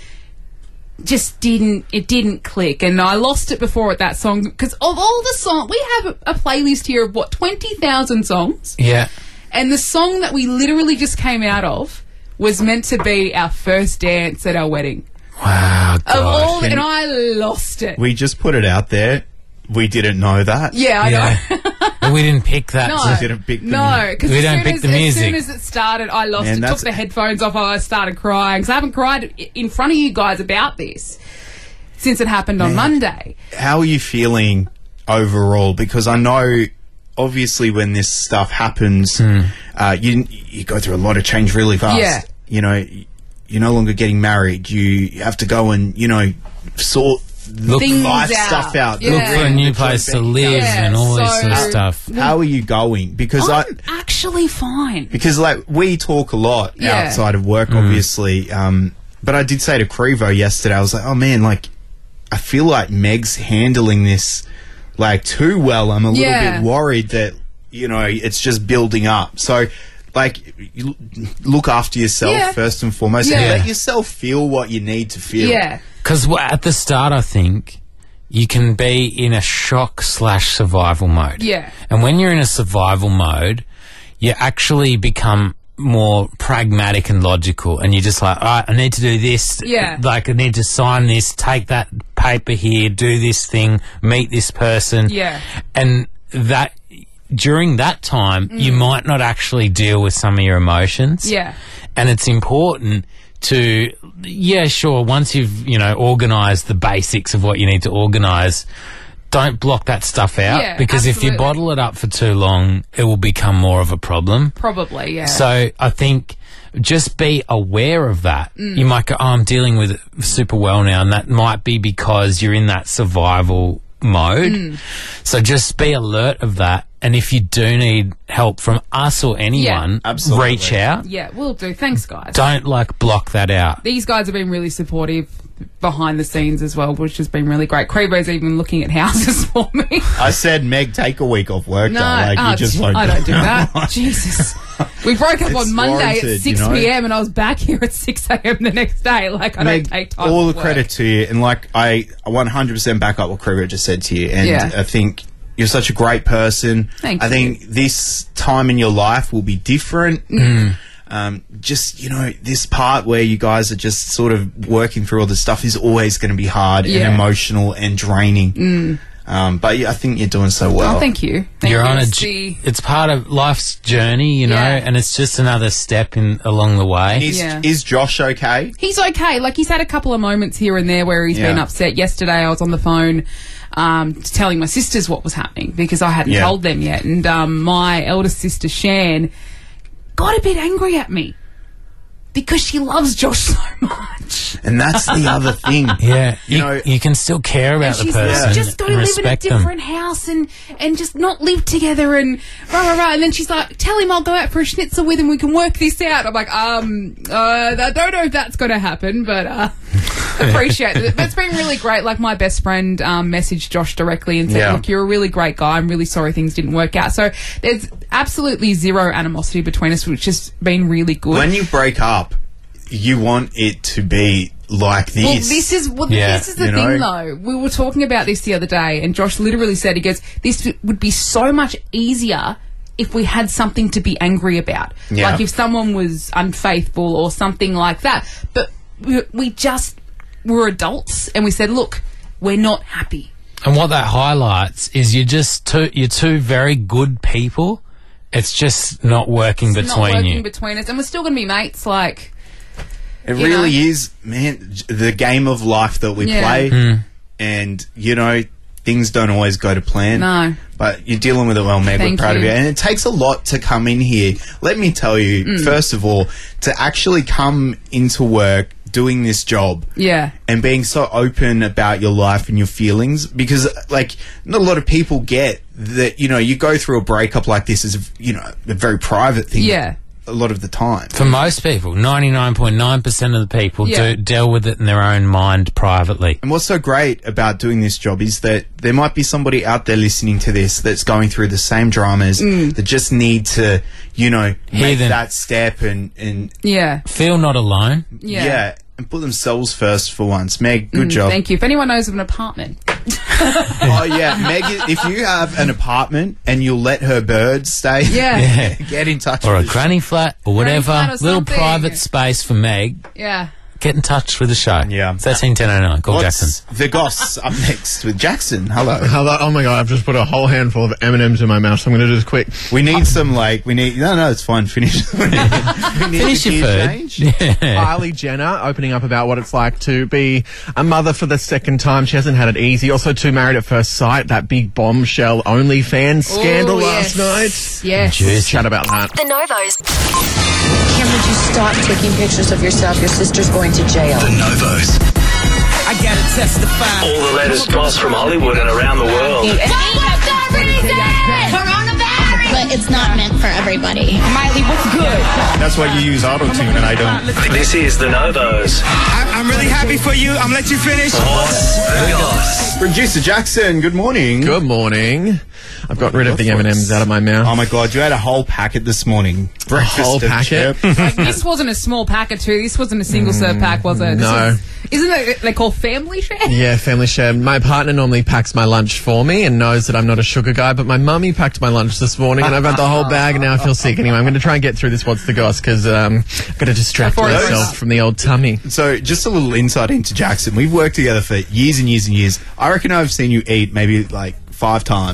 Speaker 4: It didn't click, and I lost it before at that song, because of all the songs, we have a playlist here of 20,000 songs.
Speaker 5: Yeah.
Speaker 4: And the song that we literally just came out of was meant to be our first dance at our wedding.
Speaker 5: Wow. God.
Speaker 4: And I lost it.
Speaker 6: We just put it out there. We didn't know that.
Speaker 4: Yeah, I know.
Speaker 5: And we didn't pick that.
Speaker 4: No.
Speaker 6: We didn't pick the
Speaker 4: No, because
Speaker 5: We don't pick the music.
Speaker 4: As soon as it started, I lost
Speaker 6: Man,
Speaker 4: it. Took the headphones off. I started crying, because I haven't cried in front of you guys about this since it happened on Monday.
Speaker 6: How are you feeling overall? Because I know, obviously, when this stuff happens, you go through a lot of change really fast.
Speaker 4: Yeah.
Speaker 6: You know, you're no longer getting married. You have to go and, sort
Speaker 5: Look
Speaker 6: life
Speaker 4: out.
Speaker 6: stuff out.
Speaker 4: Yeah.
Speaker 5: Look for a new place to live and all this sort of stuff.
Speaker 6: How are you going? Because
Speaker 4: I'm actually fine.
Speaker 6: Because we talk a lot outside of work, obviously. But I did say to Crevo yesterday, I was like, oh man, I feel like Meg's handling this too well. I'm a little bit worried that, it's just building up. So, you look after yourself first and foremost, and let yourself feel what you need to feel.
Speaker 4: Yeah.
Speaker 5: Because at the start, I think, you can be in a shock/survival mode.
Speaker 4: Yeah.
Speaker 5: And when you're in a survival mode, you actually become more pragmatic and logical, and you're just like, all right, I need to do this.
Speaker 4: Yeah.
Speaker 5: I need to sign this, take that paper here, do this thing, meet this person.
Speaker 4: Yeah.
Speaker 5: And that during that time, you might not actually deal with some of your emotions.
Speaker 4: Yeah.
Speaker 5: And it's important to, once you've, organised the basics of what you need to organise, don't block that stuff out.
Speaker 4: Yeah,
Speaker 5: because if you
Speaker 4: absolutely.
Speaker 5: bottle it up for too long, it will become more of a problem.
Speaker 4: Probably, yeah.
Speaker 5: So I think just be aware of that. You might go, I'm dealing with it super well now, and that might be because you're in that survival mode. So just be alert of that. And if you do need help from us or anyone,
Speaker 6: absolutely.
Speaker 5: reach out.
Speaker 4: Yeah, will do. Thanks, guys.
Speaker 5: Don't block that out.
Speaker 4: These guys have been really supportive behind the scenes as well, which has been really great. Creebo's even looking at houses for me.
Speaker 6: I said, Meg, take a week off work.
Speaker 4: No,
Speaker 6: though. You just won't
Speaker 4: I don't do that. Jesus. We broke up
Speaker 6: It's
Speaker 4: on Monday at
Speaker 6: warranted,
Speaker 4: 6 p.m. and I was back here at 6 a.m. the next day. I
Speaker 6: Meg,
Speaker 4: don't take time
Speaker 6: all
Speaker 4: off
Speaker 6: the
Speaker 4: work.
Speaker 6: credit to you, and I 100% back up what Creebo just said to you, and
Speaker 4: Yeah.
Speaker 6: I think you're such a great person.
Speaker 4: Thank
Speaker 6: I
Speaker 4: you.
Speaker 6: think this time in your life will be different. Just, this part where you guys are just sort of working through all this stuff is always going to be hard
Speaker 4: Yeah.
Speaker 6: and emotional and draining. But I think you're doing so well.
Speaker 4: Oh, thank you. Thank
Speaker 5: You're
Speaker 4: you.
Speaker 5: on
Speaker 4: It's
Speaker 5: it's part of life's journey,
Speaker 4: Yeah.
Speaker 5: and it's just another step along the way.
Speaker 6: Is Josh okay?
Speaker 4: He's okay. He's had a couple of moments here and there where he's
Speaker 6: Yeah.
Speaker 4: been upset. Yesterday I was on the phone telling my sisters what was happening because I hadn't
Speaker 6: Yeah.
Speaker 4: told them yet. And my eldest sister, Shan, got a bit angry at me because she loves Josh so much.
Speaker 6: And that's the other thing.
Speaker 5: Yeah,
Speaker 6: You
Speaker 5: you can still care about the
Speaker 4: She's
Speaker 5: person
Speaker 4: just got to
Speaker 5: and
Speaker 4: live in a
Speaker 5: respect them.
Speaker 4: different house and just not live together and rah. And then she's like, tell him I'll go out for a schnitzel with him. We can work this out. I'm like, I don't know if that's going to happen, but appreciate it. But it's been really great. My best friend messaged Josh directly and said,
Speaker 6: Yeah.
Speaker 4: look, you're a really great guy. I'm really sorry things didn't work out. So there's absolutely zero animosity between us, which has been really good.
Speaker 6: When you break up, you want it to be like this.
Speaker 4: Well, this is the thing, though. We were talking about this the other day, and Josh literally said, he goes, this would be so much easier if we had something to be angry about.
Speaker 6: Yeah.
Speaker 4: Like if someone was unfaithful or something like that. But we just were adults, and we said, look, we're not happy.
Speaker 5: And what that highlights is you're two very good people. It's just not working
Speaker 4: It's
Speaker 5: between
Speaker 4: not working
Speaker 5: you.
Speaker 4: between us, and we're still going to be mates,
Speaker 6: It really is, man, the game of life that we
Speaker 4: Yeah.
Speaker 6: play. And, things don't always go to plan.
Speaker 4: No.
Speaker 6: But you're dealing with it well, Meg. We're
Speaker 4: Thank
Speaker 6: proud of
Speaker 4: you.
Speaker 6: you. And it takes a lot to come in here. Let me tell you, first of all, to actually come into work doing this job
Speaker 4: Yeah.
Speaker 6: and being so open about your life and your feelings, because not a lot of people get that, you go through a breakup like this is, a very private thing.
Speaker 4: Yeah.
Speaker 6: A lot of the time.
Speaker 5: For most people, 99.9% of the people
Speaker 4: Yeah.
Speaker 5: do deal with it in their own mind privately.
Speaker 6: And what's so great about doing this job is that there might be somebody out there listening to this that's going through the same dramas that just need to, make
Speaker 5: them.
Speaker 6: that step and
Speaker 4: Yeah.
Speaker 5: Feel not alone.
Speaker 4: Yeah.
Speaker 6: and put themselves first for once. Meg, good job.
Speaker 4: Thank you. If anyone knows of an apartment.
Speaker 6: Oh yeah, Meg, if you have an apartment and you'll let her birds stay,
Speaker 4: Yeah.
Speaker 6: get in touch
Speaker 5: Or a
Speaker 6: with us.
Speaker 5: granny flat or whatever.
Speaker 4: flat or
Speaker 5: Little
Speaker 4: something.
Speaker 5: private space for Meg.
Speaker 4: Yeah.
Speaker 5: Get in touch with the show.
Speaker 6: Yeah.
Speaker 5: 131009. Call Jackson.
Speaker 6: What's the goss up next with Jackson? Hello.
Speaker 9: Hello. Oh my god, I've just put a whole handful of M&Ms in my mouth, so I'm going to do this quick.
Speaker 6: We need some no, it's fine. Finish. We need
Speaker 5: Finish
Speaker 6: a
Speaker 5: your
Speaker 6: gear
Speaker 5: food.
Speaker 6: change.
Speaker 5: Yeah.
Speaker 9: Kylie Jenner opening up about what it's like to be a mother for the second time. She hasn't had it easy. Also, to Married at First Sight, that big bombshell OnlyFans scandal
Speaker 4: Ooh,
Speaker 9: last
Speaker 4: yes.
Speaker 9: night.
Speaker 4: Yes.
Speaker 5: Juicy.
Speaker 9: Chat about that.
Speaker 10: The Novos. Kim, would you stop taking pictures of yourself? Your sister's going to jail.
Speaker 15: The Novos.
Speaker 11: I gotta testify.
Speaker 2: All the latest goss from Hollywood and around the world.
Speaker 12: But it's not meant for everybody.
Speaker 11: Miley, what's good?
Speaker 6: That's why you use auto-tune and I don't.
Speaker 2: This is The Novos.
Speaker 11: I'm really happy for you. I'm gonna let you finish.
Speaker 2: What's the goss?
Speaker 6: Producer Jackson, good morning.
Speaker 9: Good morning. I've gotten rid of the M&Ms out of my mouth.
Speaker 6: Oh my god, you had a whole packet this morning. Breakfast
Speaker 9: whole
Speaker 6: of
Speaker 9: packet?
Speaker 6: chip.
Speaker 4: This wasn't a small packet too. This wasn't a single serve pack, was it? This
Speaker 9: no.
Speaker 4: was- isn't it they call family share?
Speaker 9: Yeah, family share. My partner normally packs my lunch for me and knows that I'm not a sugar guy, but my mummy packed my lunch this morning and I've had the whole bag and now I feel sick. Anyway, I'm going to try and get through this What's the Goss because I've got to distract
Speaker 4: Before it
Speaker 9: myself
Speaker 4: goes.
Speaker 9: from the old tummy.
Speaker 6: So, just a little insight into Jackson. We've worked together for years and years and years. I reckon I've seen you eat maybe like 5 times.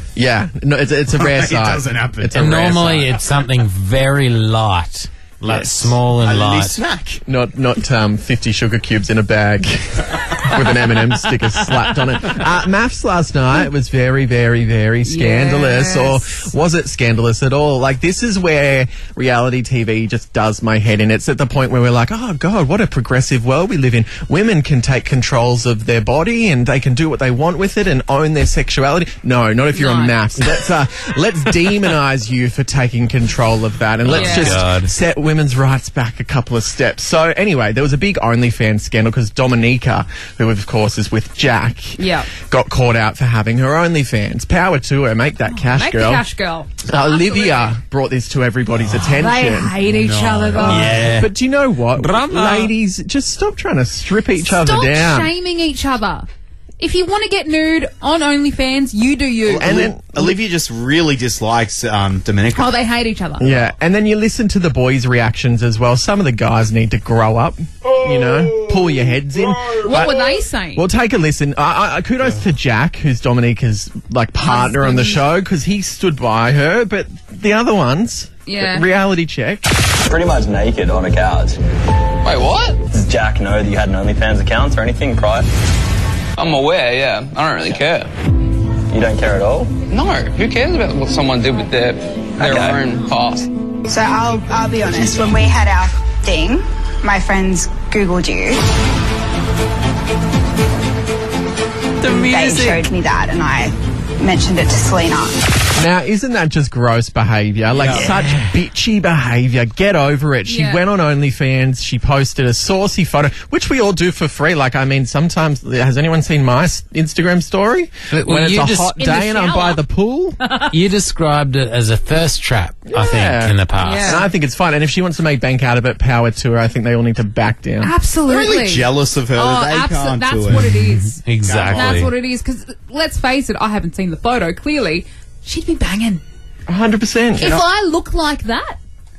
Speaker 9: Yeah, no, it's a rare sight.
Speaker 6: It doesn't happen.
Speaker 9: It's a
Speaker 5: And
Speaker 9: rare
Speaker 5: normally
Speaker 9: sight.
Speaker 5: it's something very light. Like small and
Speaker 6: A
Speaker 5: light.
Speaker 6: snack.
Speaker 9: Not 50 sugar cubes in a bag with an M&M sticker slapped on it. Maths last night was very, very, very scandalous.
Speaker 4: Yes.
Speaker 9: Or was it scandalous at all? Like, this is where reality TV just does my head in. It's at the point where we're like, oh, God, what a progressive world we live in. Women can take controls of their body and they can do what they want with it and own their sexuality. No, not if you're on Maths. Let's demonise you for taking control of that. And let's just set women's rights back a couple of steps. So anyway, there was a big OnlyFans scandal because Dominica, who of course is with Jack, got caught out for having her OnlyFans. Power to her, make that cash,
Speaker 4: Make
Speaker 9: girl.
Speaker 4: the cash, girl.
Speaker 9: Olivia brought this to everybody's attention.
Speaker 4: They hate each other, though.
Speaker 5: Yeah.
Speaker 9: But do you know what?
Speaker 5: Drama.
Speaker 9: Ladies, just stop trying to strip each other
Speaker 4: Stop
Speaker 9: down.
Speaker 4: shaming each other. If you want to get nude on OnlyFans, you do you.
Speaker 6: And then Olivia just really dislikes Dominica.
Speaker 4: Oh, they hate each other.
Speaker 9: Yeah, and then you listen to the boys' reactions as well. Some of the guys need to grow up, you know, pull your heads in.
Speaker 4: What were they saying?
Speaker 9: Well, take a listen. Kudos to Jack, who's Dominica's partner on the show, because he stood by her. But the other ones, reality check.
Speaker 17: Pretty much naked on a couch.
Speaker 18: Wait, what?
Speaker 17: Does Jack know that you had an OnlyFans account or anything prior?
Speaker 18: I'm aware, yeah. I don't really care.
Speaker 17: You don't care at all?
Speaker 18: No, who cares about what someone did with their own past?
Speaker 19: So I'll be honest, when we had our thing, my friends Googled you.
Speaker 5: The music.
Speaker 19: They showed me that and I mentioned it to Selena.
Speaker 9: Now, isn't that just gross behaviour? Like, such bitchy behaviour. Get over it. She went on OnlyFans. She posted a saucy photo, which we all do for free. Like, I mean, sometimes, has anyone seen my Instagram story? When it's a hot day and I'm by the pool?
Speaker 5: You described it as a thirst trap, I think, in the past.
Speaker 9: And I think it's fine. And if she wants to make bank out of it, power to her. I think they all need to back down.
Speaker 4: Absolutely.
Speaker 6: They're really jealous of her that they can't
Speaker 4: that's
Speaker 6: do it.
Speaker 4: what it is.
Speaker 5: Exactly.
Speaker 4: That's what it is. Because let's face it, I haven't seen the photo. Clearly, she'd be banging.
Speaker 9: 100%.
Speaker 4: If I look like that,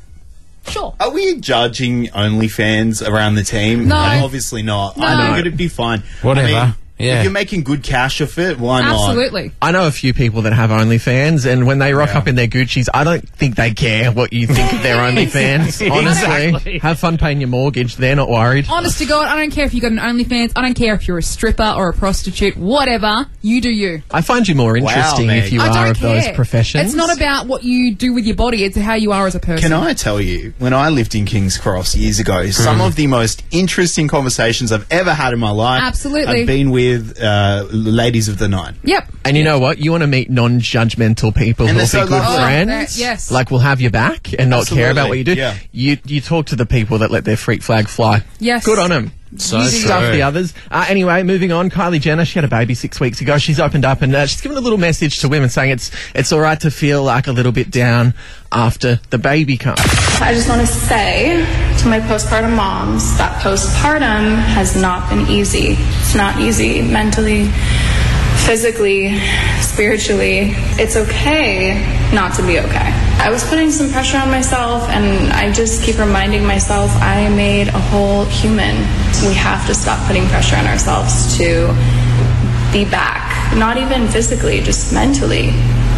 Speaker 4: sure.
Speaker 6: Are we judging OnlyFans around the team?
Speaker 4: No.
Speaker 6: Obviously not.
Speaker 4: No.
Speaker 6: I think it'd be fine.
Speaker 5: Whatever.
Speaker 6: I mean,
Speaker 9: Yeah.
Speaker 6: If you're making good cash off it, why not?
Speaker 4: Absolutely.
Speaker 9: I know a few people that have OnlyFans, and when they rock up in their Gucci's, I don't think they care what you think of their OnlyFans. Honestly,
Speaker 4: Exactly.
Speaker 9: have fun paying your mortgage. They're not worried.
Speaker 4: Honest to God, I don't care if you got an OnlyFans. I don't care if you're a stripper or a prostitute. Whatever. You do you.
Speaker 9: I find you more interesting
Speaker 6: Meg.
Speaker 9: if you
Speaker 4: I
Speaker 9: are
Speaker 4: don't
Speaker 9: of
Speaker 4: care.
Speaker 9: those professions.
Speaker 4: It's not about what you do with your body. It's how you are as a person.
Speaker 6: Can I tell you, when I lived in King's Cross years ago, some of the most interesting conversations I've ever had in my life
Speaker 4: Absolutely.
Speaker 6: have been with ladies of the night.
Speaker 4: Yep.
Speaker 9: And you know what? You want to meet non-judgmental people
Speaker 6: And
Speaker 9: who will
Speaker 6: they're
Speaker 9: be
Speaker 6: so
Speaker 9: good
Speaker 6: lovely.
Speaker 9: friends.
Speaker 4: Yes.
Speaker 9: Like, will have your back and not care about what you do.
Speaker 6: Yeah.
Speaker 9: You talk to the people that let their freak flag fly.
Speaker 4: Yes.
Speaker 9: Good on them.
Speaker 5: So
Speaker 9: Stuff
Speaker 5: true.
Speaker 9: the others. Anyway, moving on. Kylie Jenner, she had a baby 6 weeks ago. She's opened up and she's given a little message to women saying it's all right to feel like a little bit down after the baby comes.
Speaker 20: I just want to say to my postpartum moms that postpartum has not been easy. It's not easy mentally, physically, spiritually. It's okay not to be okay. I was putting some pressure on myself, and I just keep reminding myself I made a whole human. We have to stop putting pressure on ourselves to be back, not even physically, just mentally,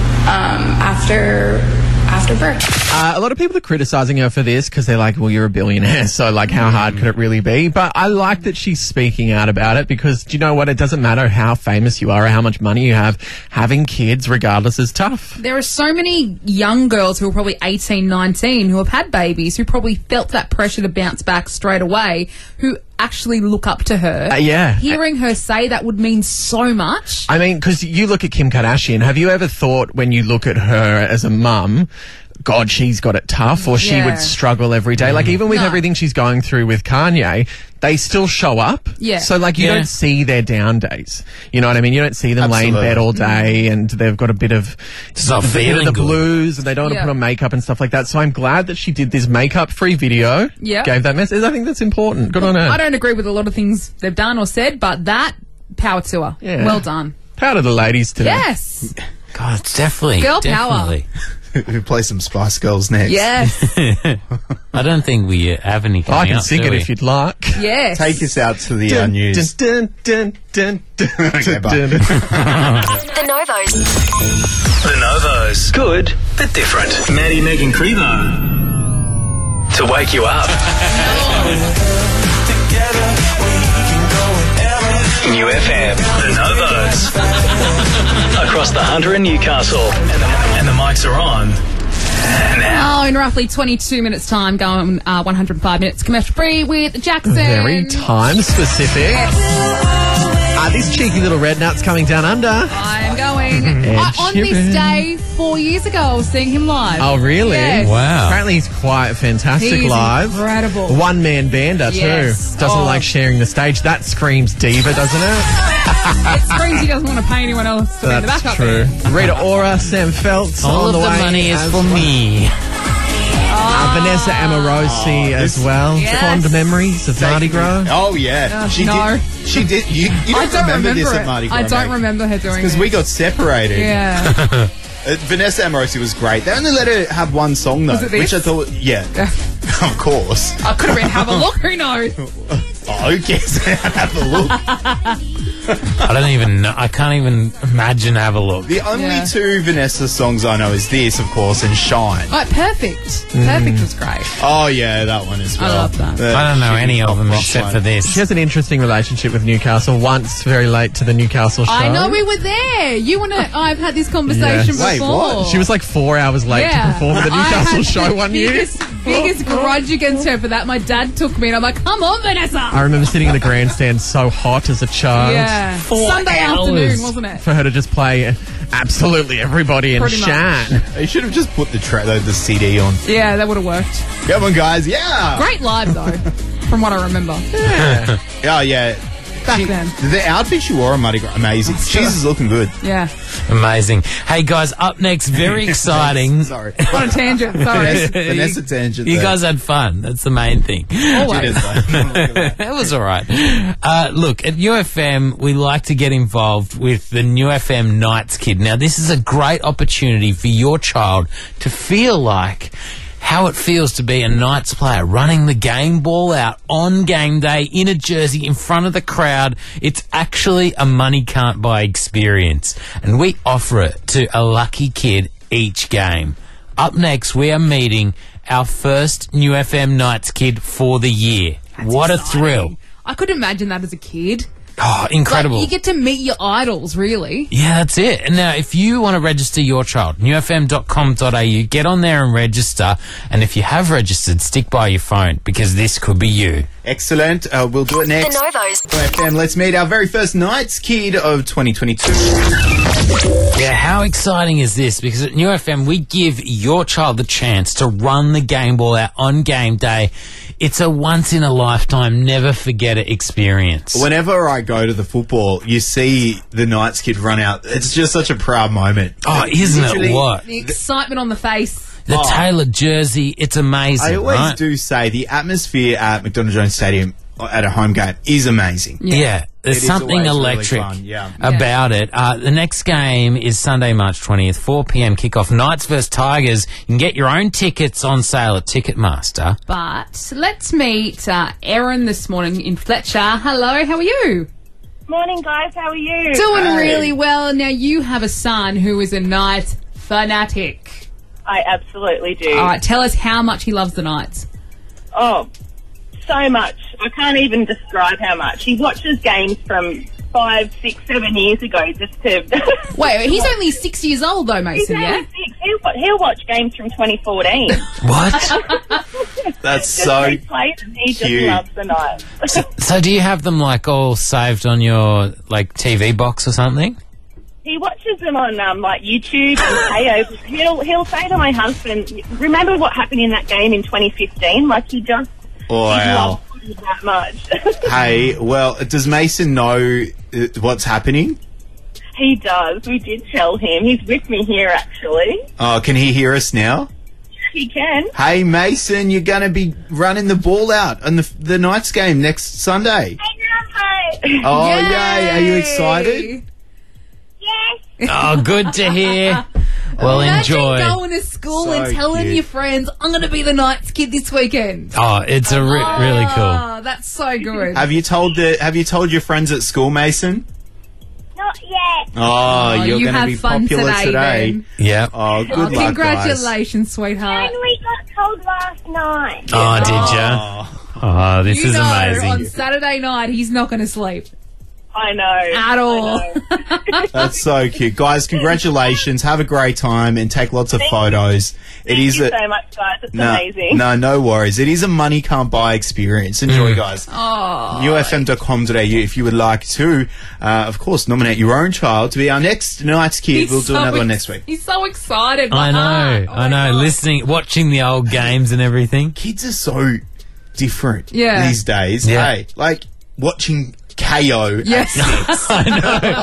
Speaker 20: after birth.
Speaker 9: A lot of people are criticising her for this because they're like, well, you're a billionaire, so like how hard could it really be? But I like that she's speaking out about it because, do you know what? It doesn't matter how famous you are or how much money you have. Having kids, regardless, is tough.
Speaker 4: There are so many young girls who are probably 18, 19 who have had babies who probably felt that pressure to bounce back straight away, who actually look up to her.
Speaker 9: Yeah.
Speaker 4: Hearing her say that would mean so much.
Speaker 9: I mean, because you look at Kim Kardashian. Have you ever thought when you look at her as a mum, God, she's got it tough, or she
Speaker 4: Yeah.
Speaker 9: would struggle every day? Like, even with
Speaker 4: No.
Speaker 9: everything she's going through with Kanye, they still show up.
Speaker 4: Yeah.
Speaker 9: So, like, you
Speaker 5: Yeah.
Speaker 9: don't see their down days. You know what I mean? You don't see them lay in bed all day and they've got a bit of
Speaker 5: It's not
Speaker 9: a bit of
Speaker 5: feeling
Speaker 9: the
Speaker 5: good.
Speaker 9: blues and they don't want to
Speaker 4: Yeah.
Speaker 9: put on makeup and stuff like that. So I'm glad that she did this makeup-free video.
Speaker 4: Yeah.
Speaker 9: Gave that message. I think that's important. Good on her.
Speaker 4: I don't agree with a lot of things they've done or said, but that, power to her.
Speaker 9: Yeah.
Speaker 4: Well done.
Speaker 9: Proud of the ladies today.
Speaker 4: Yes.
Speaker 5: God, it's definitely.
Speaker 4: Girl power.
Speaker 5: definitely.
Speaker 6: who play some Spice Girls next.
Speaker 4: Yes.
Speaker 5: I don't think we have any coming
Speaker 9: I can
Speaker 5: up,
Speaker 9: sing
Speaker 5: do
Speaker 9: it
Speaker 5: we?
Speaker 9: if you'd like.
Speaker 4: Yes.
Speaker 6: Take us out to the news.
Speaker 9: Dun, dun, dun, dun,
Speaker 6: Okay, bye.
Speaker 9: dun.
Speaker 2: The Novos. Good, but different. Maddie, Meg and Crevo. To wake you up. New FM. The Novos. Across the Hunter and Newcastle. And the mics are on. Now.
Speaker 4: Oh, in roughly 22 minutes' time, going 105 minutes commercial free with Jackson.
Speaker 9: Very time specific. This cheeky little red nut's coming down under.
Speaker 4: I am going. On this
Speaker 9: Sheeran.
Speaker 4: day, 4 years ago, I was seeing him live.
Speaker 9: Oh, really?
Speaker 4: Yes.
Speaker 5: Wow.
Speaker 9: Apparently he's quite fantastic
Speaker 4: He's
Speaker 9: live.
Speaker 4: incredible.
Speaker 9: One-man bander,
Speaker 4: Yes.
Speaker 9: too. Doesn't
Speaker 4: Oh.
Speaker 9: like sharing the stage. That screams diva, doesn't it?
Speaker 4: It screams he doesn't want to pay anyone else to be in the
Speaker 9: That's
Speaker 4: backup
Speaker 9: true.
Speaker 4: band.
Speaker 9: Rita Ora, Sam Feltz
Speaker 5: All
Speaker 9: on
Speaker 5: of
Speaker 9: the
Speaker 5: the
Speaker 9: way
Speaker 5: money is
Speaker 9: as
Speaker 5: for
Speaker 9: well.
Speaker 5: me.
Speaker 9: Vanessa Amorosi as well.
Speaker 4: Yes.
Speaker 9: Fond memories of Mardi Gras.
Speaker 6: Oh, yeah.
Speaker 4: No.
Speaker 6: She did. You
Speaker 4: I
Speaker 6: don't remember this
Speaker 4: it.
Speaker 6: at Mardi Gras,
Speaker 4: I don't
Speaker 6: mate.
Speaker 4: remember her doing
Speaker 6: Because
Speaker 4: it.
Speaker 6: we got separated.
Speaker 4: Yeah.
Speaker 6: Vanessa Amorosi was great. They only let her have one song, though.
Speaker 4: Was it this?
Speaker 6: Which I thought, yeah. Of course.
Speaker 4: I could have been Have a Look, who knows?
Speaker 6: Oh, who cares? Have a look.
Speaker 5: I don't even know. I can't even imagine Have a Look.
Speaker 6: The only
Speaker 4: Yeah.
Speaker 6: two Vanessa songs I know is this, of course, and Shine.
Speaker 4: Oh, Perfect. Perfect was great.
Speaker 6: Oh, yeah, that one as
Speaker 4: I
Speaker 6: well.
Speaker 4: love that.
Speaker 5: I don't know
Speaker 6: Shitty
Speaker 5: any of
Speaker 6: pop
Speaker 5: them
Speaker 6: rock
Speaker 5: except
Speaker 6: one.
Speaker 5: for this.
Speaker 9: She has an interesting relationship with Newcastle. Once very late to the Newcastle show.
Speaker 4: I know we were there. You and I've had this conversation
Speaker 9: Yes.
Speaker 6: Wait,
Speaker 4: before.
Speaker 6: what?
Speaker 9: She was like 4 hours late to perform at the
Speaker 4: I
Speaker 9: Newcastle
Speaker 4: had
Speaker 9: show
Speaker 4: the
Speaker 9: one year.
Speaker 4: biggest grudge against her for that. My dad took me and I'm like, come on, Vanessa.
Speaker 9: I remember sitting in the grandstand so hot as a child.
Speaker 4: Yeah.
Speaker 5: 4
Speaker 4: Sunday
Speaker 5: hours.
Speaker 4: afternoon, wasn't it?
Speaker 9: For her to just play absolutely everybody and
Speaker 4: Pretty much.
Speaker 9: shine.
Speaker 6: You should have just put the CD on.
Speaker 4: Yeah, that would have worked.
Speaker 6: Come on, guys. Yeah.
Speaker 4: Great live, though, from what I remember.
Speaker 6: Oh, yeah.
Speaker 4: Back then.
Speaker 6: The outfit she wore on Mardi Gras, amazing. She's looking good.
Speaker 4: Yeah.
Speaker 5: Amazing. Hey, guys, up next, very exciting.
Speaker 6: Sorry.
Speaker 4: On a tangent, sorry.
Speaker 6: Vanessa tangent.
Speaker 5: You
Speaker 6: there.
Speaker 5: guys had fun. That's the main thing.
Speaker 4: Always.
Speaker 5: It was all right. Look, at UFM, we like to get involved with the New FM Knights Kid. Now, this is a great opportunity for your child to feel like how it feels to be a Knights player, running the game ball out on game day in a jersey in front of the crowd. It's actually a money can't buy experience, and we offer it to a lucky kid each game. Up next, we are meeting our first New FM Knights kid for the year. What a thrill.
Speaker 4: I could imagine that as a kid.
Speaker 5: Oh, incredible.
Speaker 4: Like, you get to meet your idols, really.
Speaker 5: Yeah, that's it. And now, if you want to register your child, newfm.com.au, get on there and register. And if you have registered, stick by your phone, because this could be you.
Speaker 6: Excellent. We'll do it next.
Speaker 12: The Novos.
Speaker 6: FM, let's meet our very first Knights Kid of 2022.
Speaker 5: Yeah, how exciting is this? Because at New FM, we give your child the chance to run the game ball out on game day. It's a once-in-a-lifetime, never-forget-it experience.
Speaker 6: Whenever I go to the football, you see the Knights Kid run out. It's just such a proud moment.
Speaker 5: Oh, isn't it
Speaker 6: Literally,
Speaker 5: what?
Speaker 4: The excitement on the face.
Speaker 5: The tailored jersey, it's amazing,
Speaker 6: I always
Speaker 5: right?
Speaker 6: do say the atmosphere at McDonald Jones Stadium at a home game is amazing.
Speaker 5: Yeah, there's
Speaker 6: It is
Speaker 5: something
Speaker 6: always really
Speaker 5: electric
Speaker 6: fun, yeah.
Speaker 5: about it. The next game is Sunday, March 20th, 4 p.m. kickoff. Knights vs Tigers. You can get your own tickets on sale at Ticketmaster.
Speaker 4: But let's meet Erin this morning in Fletcher. Hello, how are you?
Speaker 1: Morning, guys. How are you?
Speaker 4: Doing really well. Now, you have a son who is a Knights fanatic.
Speaker 1: I absolutely do.
Speaker 4: All right, tell us how much he loves the Knights.
Speaker 1: Oh, so much. I can't even describe how much. He watches games from 5, 6, 7 years ago just to...
Speaker 4: Wait, he's only 6 years old though, Mason,
Speaker 1: He's
Speaker 4: yeah?
Speaker 1: only 6. He'll watch games from 2014.
Speaker 5: What?
Speaker 6: That's so
Speaker 1: He plays and he just
Speaker 6: cute.
Speaker 1: loves the Knights.
Speaker 5: So do you have them like all saved on your like TV box or something?
Speaker 1: He watches them on like YouTube and KO. He'll say to my husband, "Remember what happened in that game in 2015?" Like he just
Speaker 6: Wow.
Speaker 1: he loves it that much.
Speaker 6: Hey, well, does Mason know what's happening?
Speaker 1: He does. We did tell him. He's with me here actually.
Speaker 6: Oh, can he hear us now?
Speaker 1: He can.
Speaker 6: Hey, Mason, you're going to be running the ball out on the Knights game next Sunday. Oh, yay. Are you excited?
Speaker 1: Yes.
Speaker 5: Oh, good to hear. Well,
Speaker 4: Imagine
Speaker 5: enjoy.
Speaker 4: going to school
Speaker 6: So
Speaker 4: and telling
Speaker 6: cute.
Speaker 4: your friends, I'm going to be the Knights kid this weekend.
Speaker 5: Oh, it's a really cool.
Speaker 4: Oh, that's so good.
Speaker 6: Have you told your friends at school, Mason?
Speaker 1: Not yet.
Speaker 6: Oh, you're
Speaker 4: you
Speaker 6: going to
Speaker 4: have
Speaker 6: be
Speaker 4: fun
Speaker 6: popular
Speaker 4: today, then.
Speaker 5: Yeah.
Speaker 6: Oh, good
Speaker 4: Oh,
Speaker 6: luck, guys.
Speaker 4: congratulations, sweetheart.
Speaker 1: And we got told last night.
Speaker 5: Oh, did ya? Oh, this
Speaker 4: You
Speaker 5: is
Speaker 4: know,
Speaker 5: amazing.
Speaker 4: on Saturday night, he's not going to sleep.
Speaker 1: I know.
Speaker 4: At all.
Speaker 6: That's so cute. Guys, congratulations. Have a great time and take lots of photos.
Speaker 1: Thank you so much, guys. It's amazing.
Speaker 6: No worries. It is a money can't buy experience. Enjoy, guys.
Speaker 4: Oh.
Speaker 6: UFM.com.au if you would like to, of course, nominate your own child to be our next Night's Kid. We'll do another one next week.
Speaker 4: He's so excited.
Speaker 5: I know.
Speaker 4: Oh my God.
Speaker 5: Listening, watching the old games and everything.
Speaker 6: Kids are so different
Speaker 4: Yeah.
Speaker 6: these days.
Speaker 5: Yeah.
Speaker 6: Hey, like watching KO
Speaker 4: Yes.
Speaker 6: at 6.
Speaker 5: I know.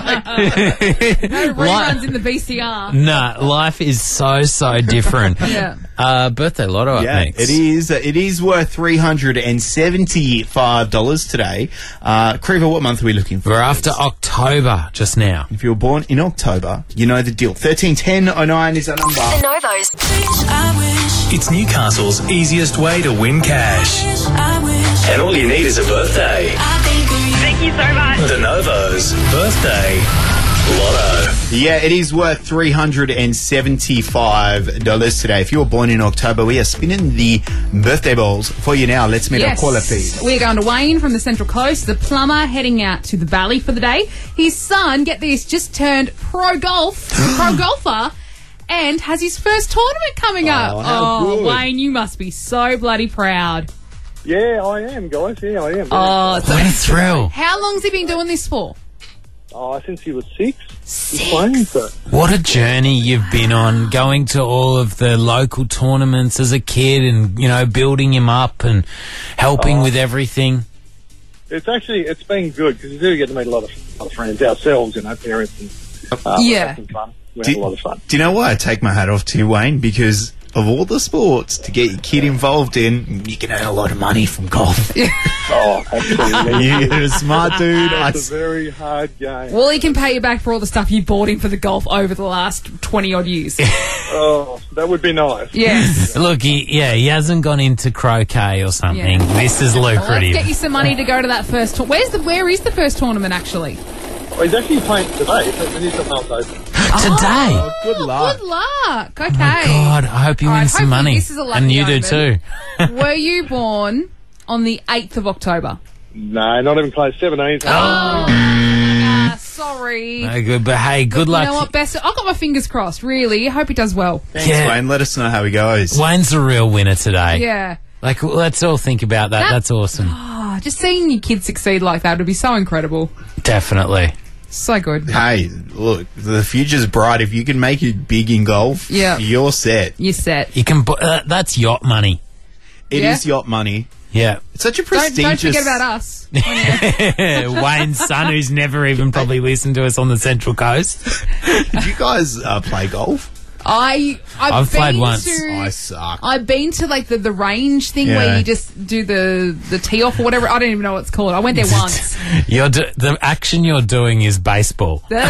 Speaker 4: No reruns in the VCR.
Speaker 5: Nah, life is so different.
Speaker 4: Yeah.
Speaker 5: Birthday lotto up
Speaker 6: Yeah,
Speaker 5: next.
Speaker 6: it is. It is worth $375 today. Creeper, what month are we looking for?
Speaker 5: We're after October just now.
Speaker 6: If you were born in October, you know the deal. 131009 is our number.
Speaker 8: The Novos. I wish.
Speaker 2: It's Newcastle's easiest way to win cash.
Speaker 8: I wish.
Speaker 2: And all you need is a birthday.
Speaker 1: Thank you so much.
Speaker 2: The Novos Birthday Lotto.
Speaker 6: Yeah, it is worth $375 today. If you were born in October, we are spinning the birthday balls for you now. Let's meet our caller, please.
Speaker 4: We're going to Wayne from the Central Coast, the plumber heading out to the Valley for the day. His son, get this, just turned pro golfer, and has his first tournament coming up.
Speaker 6: how good.
Speaker 4: Wayne, you must be so bloody proud.
Speaker 7: Yeah, I am, guys. Yeah, I am.
Speaker 4: Oh, so
Speaker 5: What a thrill.
Speaker 4: how long's he been doing this for?
Speaker 7: Since he was 6. He's playing, so.
Speaker 5: What a journey you've been on, going to all of the local tournaments as a kid and, building him up and helping with everything.
Speaker 7: It's been good because you do get to meet a lot of friends ourselves, parents and
Speaker 4: Yeah.
Speaker 7: have some fun. We have a lot of fun.
Speaker 6: Do you know why I take my hat off to you, Wayne? Because of all the sports to get your kid involved in, you can earn a lot of money from golf.
Speaker 7: Oh, absolutely.
Speaker 6: You're a smart dude.
Speaker 7: It's a very hard game.
Speaker 4: Well, he can pay you back for all the stuff you bought him for the golf over the last 20-odd years.
Speaker 7: Oh, that would be nice.
Speaker 4: Yes.
Speaker 5: Look, he hasn't gone into croquet or something.
Speaker 4: Yeah.
Speaker 5: This is
Speaker 4: Well,
Speaker 5: lucrative.
Speaker 4: let's get you some money to go to that first tournament. Where is the first tournament, actually?
Speaker 7: Well, he's actually playing today. The New South Wales Open.
Speaker 5: Today.
Speaker 6: Oh, good luck.
Speaker 4: Good luck. Okay.
Speaker 5: God, I hope you
Speaker 4: All
Speaker 5: win
Speaker 4: right,
Speaker 5: some
Speaker 4: hopefully
Speaker 5: money.
Speaker 4: this is a lucky
Speaker 5: And you do too.
Speaker 4: omen. Were you born on the 8th of October?
Speaker 7: No, not even close. 17.
Speaker 4: Sorry.
Speaker 5: No good, but hey, good luck.
Speaker 4: You know what, Best? I've got my fingers crossed, really. I hope he does well.
Speaker 6: Thanks,
Speaker 5: Yeah.
Speaker 6: Wayne. Let us know how he goes.
Speaker 5: Wayne's the real winner today.
Speaker 4: Yeah.
Speaker 5: Like, let's all think about that.
Speaker 4: That-
Speaker 5: That's awesome.
Speaker 4: Oh, just seeing your kids succeed like that would be so incredible.
Speaker 5: Definitely.
Speaker 4: So good.
Speaker 6: Hey, look, the future's bright. If you can make it big in golf,
Speaker 4: Yeah.
Speaker 6: you're set.
Speaker 4: You're set.
Speaker 5: You can. That's yacht money.
Speaker 6: It is
Speaker 4: Yeah.
Speaker 6: yacht money.
Speaker 5: Yeah.
Speaker 6: It's such a
Speaker 4: Don't
Speaker 6: prestigious...
Speaker 4: forget about us.
Speaker 5: Wayne's son, who's never even probably listened to us on the Central Coast.
Speaker 6: Did you guys play golf?
Speaker 4: I've
Speaker 5: played
Speaker 4: been
Speaker 5: once.
Speaker 4: to-
Speaker 6: I suck.
Speaker 4: I've been to like the range thing
Speaker 6: Yeah.
Speaker 4: where you just do the tee off or whatever. I don't even know what it's called. I went there once.
Speaker 5: The action you're doing is baseball. We're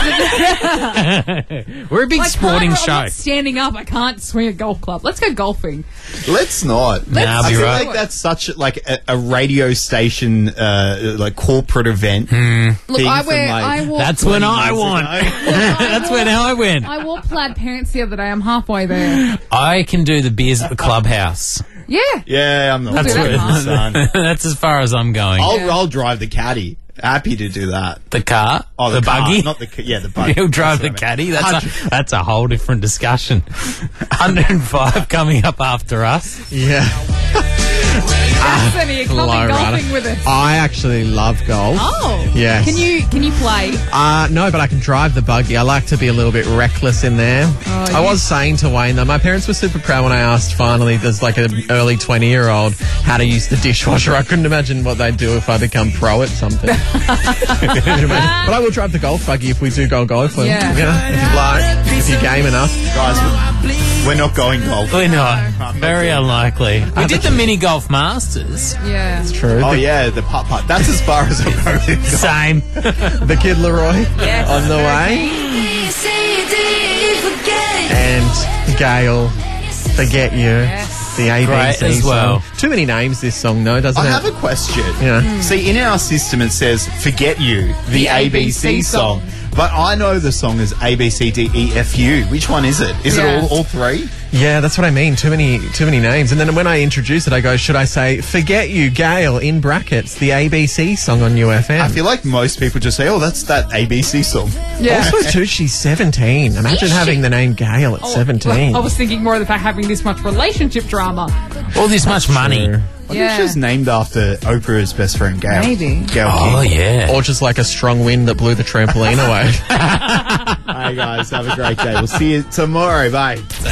Speaker 5: a big sporting
Speaker 4: I'm
Speaker 5: show.
Speaker 4: not standing up. I can't swing a golf club. Let's go golfing.
Speaker 6: Let's not.
Speaker 5: Nah, I'll
Speaker 6: I
Speaker 5: be
Speaker 6: feel
Speaker 5: right.
Speaker 6: like that's such like a radio station like corporate event.
Speaker 4: Look,
Speaker 6: thing
Speaker 4: I
Speaker 6: from, like,
Speaker 4: wore.
Speaker 5: That's when
Speaker 6: 20
Speaker 5: I
Speaker 6: years
Speaker 5: won.
Speaker 6: ago.
Speaker 5: That's when I win.
Speaker 4: I wore plaid pants the other day. I'm halfway there.
Speaker 5: I can do the beers at the clubhouse.
Speaker 4: Yeah.
Speaker 6: Yeah, I'm not.
Speaker 4: We'll do
Speaker 6: doing
Speaker 4: that,
Speaker 6: it, son.
Speaker 5: That's as far as I'm going.
Speaker 6: I'll drive the caddy. Happy to do that.
Speaker 5: The car?
Speaker 6: Oh,
Speaker 5: the
Speaker 6: car,
Speaker 5: buggy?
Speaker 6: not the the buggy.
Speaker 5: He'll drive the
Speaker 6: That's what I meant.
Speaker 5: caddy. That's a whole different discussion. 105 coming up after us.
Speaker 9: Yeah.
Speaker 4: Jackson, you come
Speaker 9: Hello,
Speaker 4: golfing
Speaker 9: Rada.
Speaker 4: with us.
Speaker 9: I actually love golf.
Speaker 4: Oh.
Speaker 9: Yes.
Speaker 4: Can you play?
Speaker 9: No, but I can drive the buggy. I like to be a little bit reckless in there.
Speaker 4: Oh,
Speaker 9: I was saying to Wayne, though, my parents were super proud when I asked finally, as like an early 20-year-old, how to use the dishwasher. I couldn't imagine what they'd do if I become pro at something. But I will drive the golf buggy if we do go golfing.
Speaker 4: Yeah.
Speaker 9: If you like, if you're game enough.
Speaker 6: Guys, we're not going golf.
Speaker 5: We're not. Very unlikely. We did the mini golf masters.
Speaker 4: Yeah.
Speaker 9: It's true.
Speaker 6: Oh yeah, the putt-putt. That's as far as I'm going. with golf.
Speaker 5: Same.
Speaker 9: The Kid Leroy
Speaker 4: Yes.
Speaker 9: on the way.
Speaker 8: Say you did forget
Speaker 9: and Gail, Forget You. The ABC
Speaker 5: Great as well.
Speaker 9: song. Too many names, this song, though, doesn't
Speaker 6: I
Speaker 9: it?
Speaker 6: have a question.
Speaker 9: Yeah.
Speaker 6: See, in our system it says Forget You, the ABC song. But I know the song is ABCDEFU. Which one is it? Is it all three?
Speaker 9: Yeah, that's what I mean. Too many names. And then when I introduce it, I go, should I say, Forget You, Gail, in brackets, the ABC song on UFM?
Speaker 6: I feel like most people just say, oh, that's that ABC song.
Speaker 4: Yeah.
Speaker 9: Also, too, she's 17. Imagine having the name Gail at 17.
Speaker 4: I was thinking more of the fact having this much relationship drama.
Speaker 5: All this much money.
Speaker 6: I think she's named after Oprah's best friend, Gail.
Speaker 4: Maybe.
Speaker 6: Gail
Speaker 5: Oh,
Speaker 6: King.
Speaker 5: yeah.
Speaker 9: Or just like a strong wind that blew the trampoline away.
Speaker 6: Hey, guys, have a great day. We'll see you tomorrow. Bye.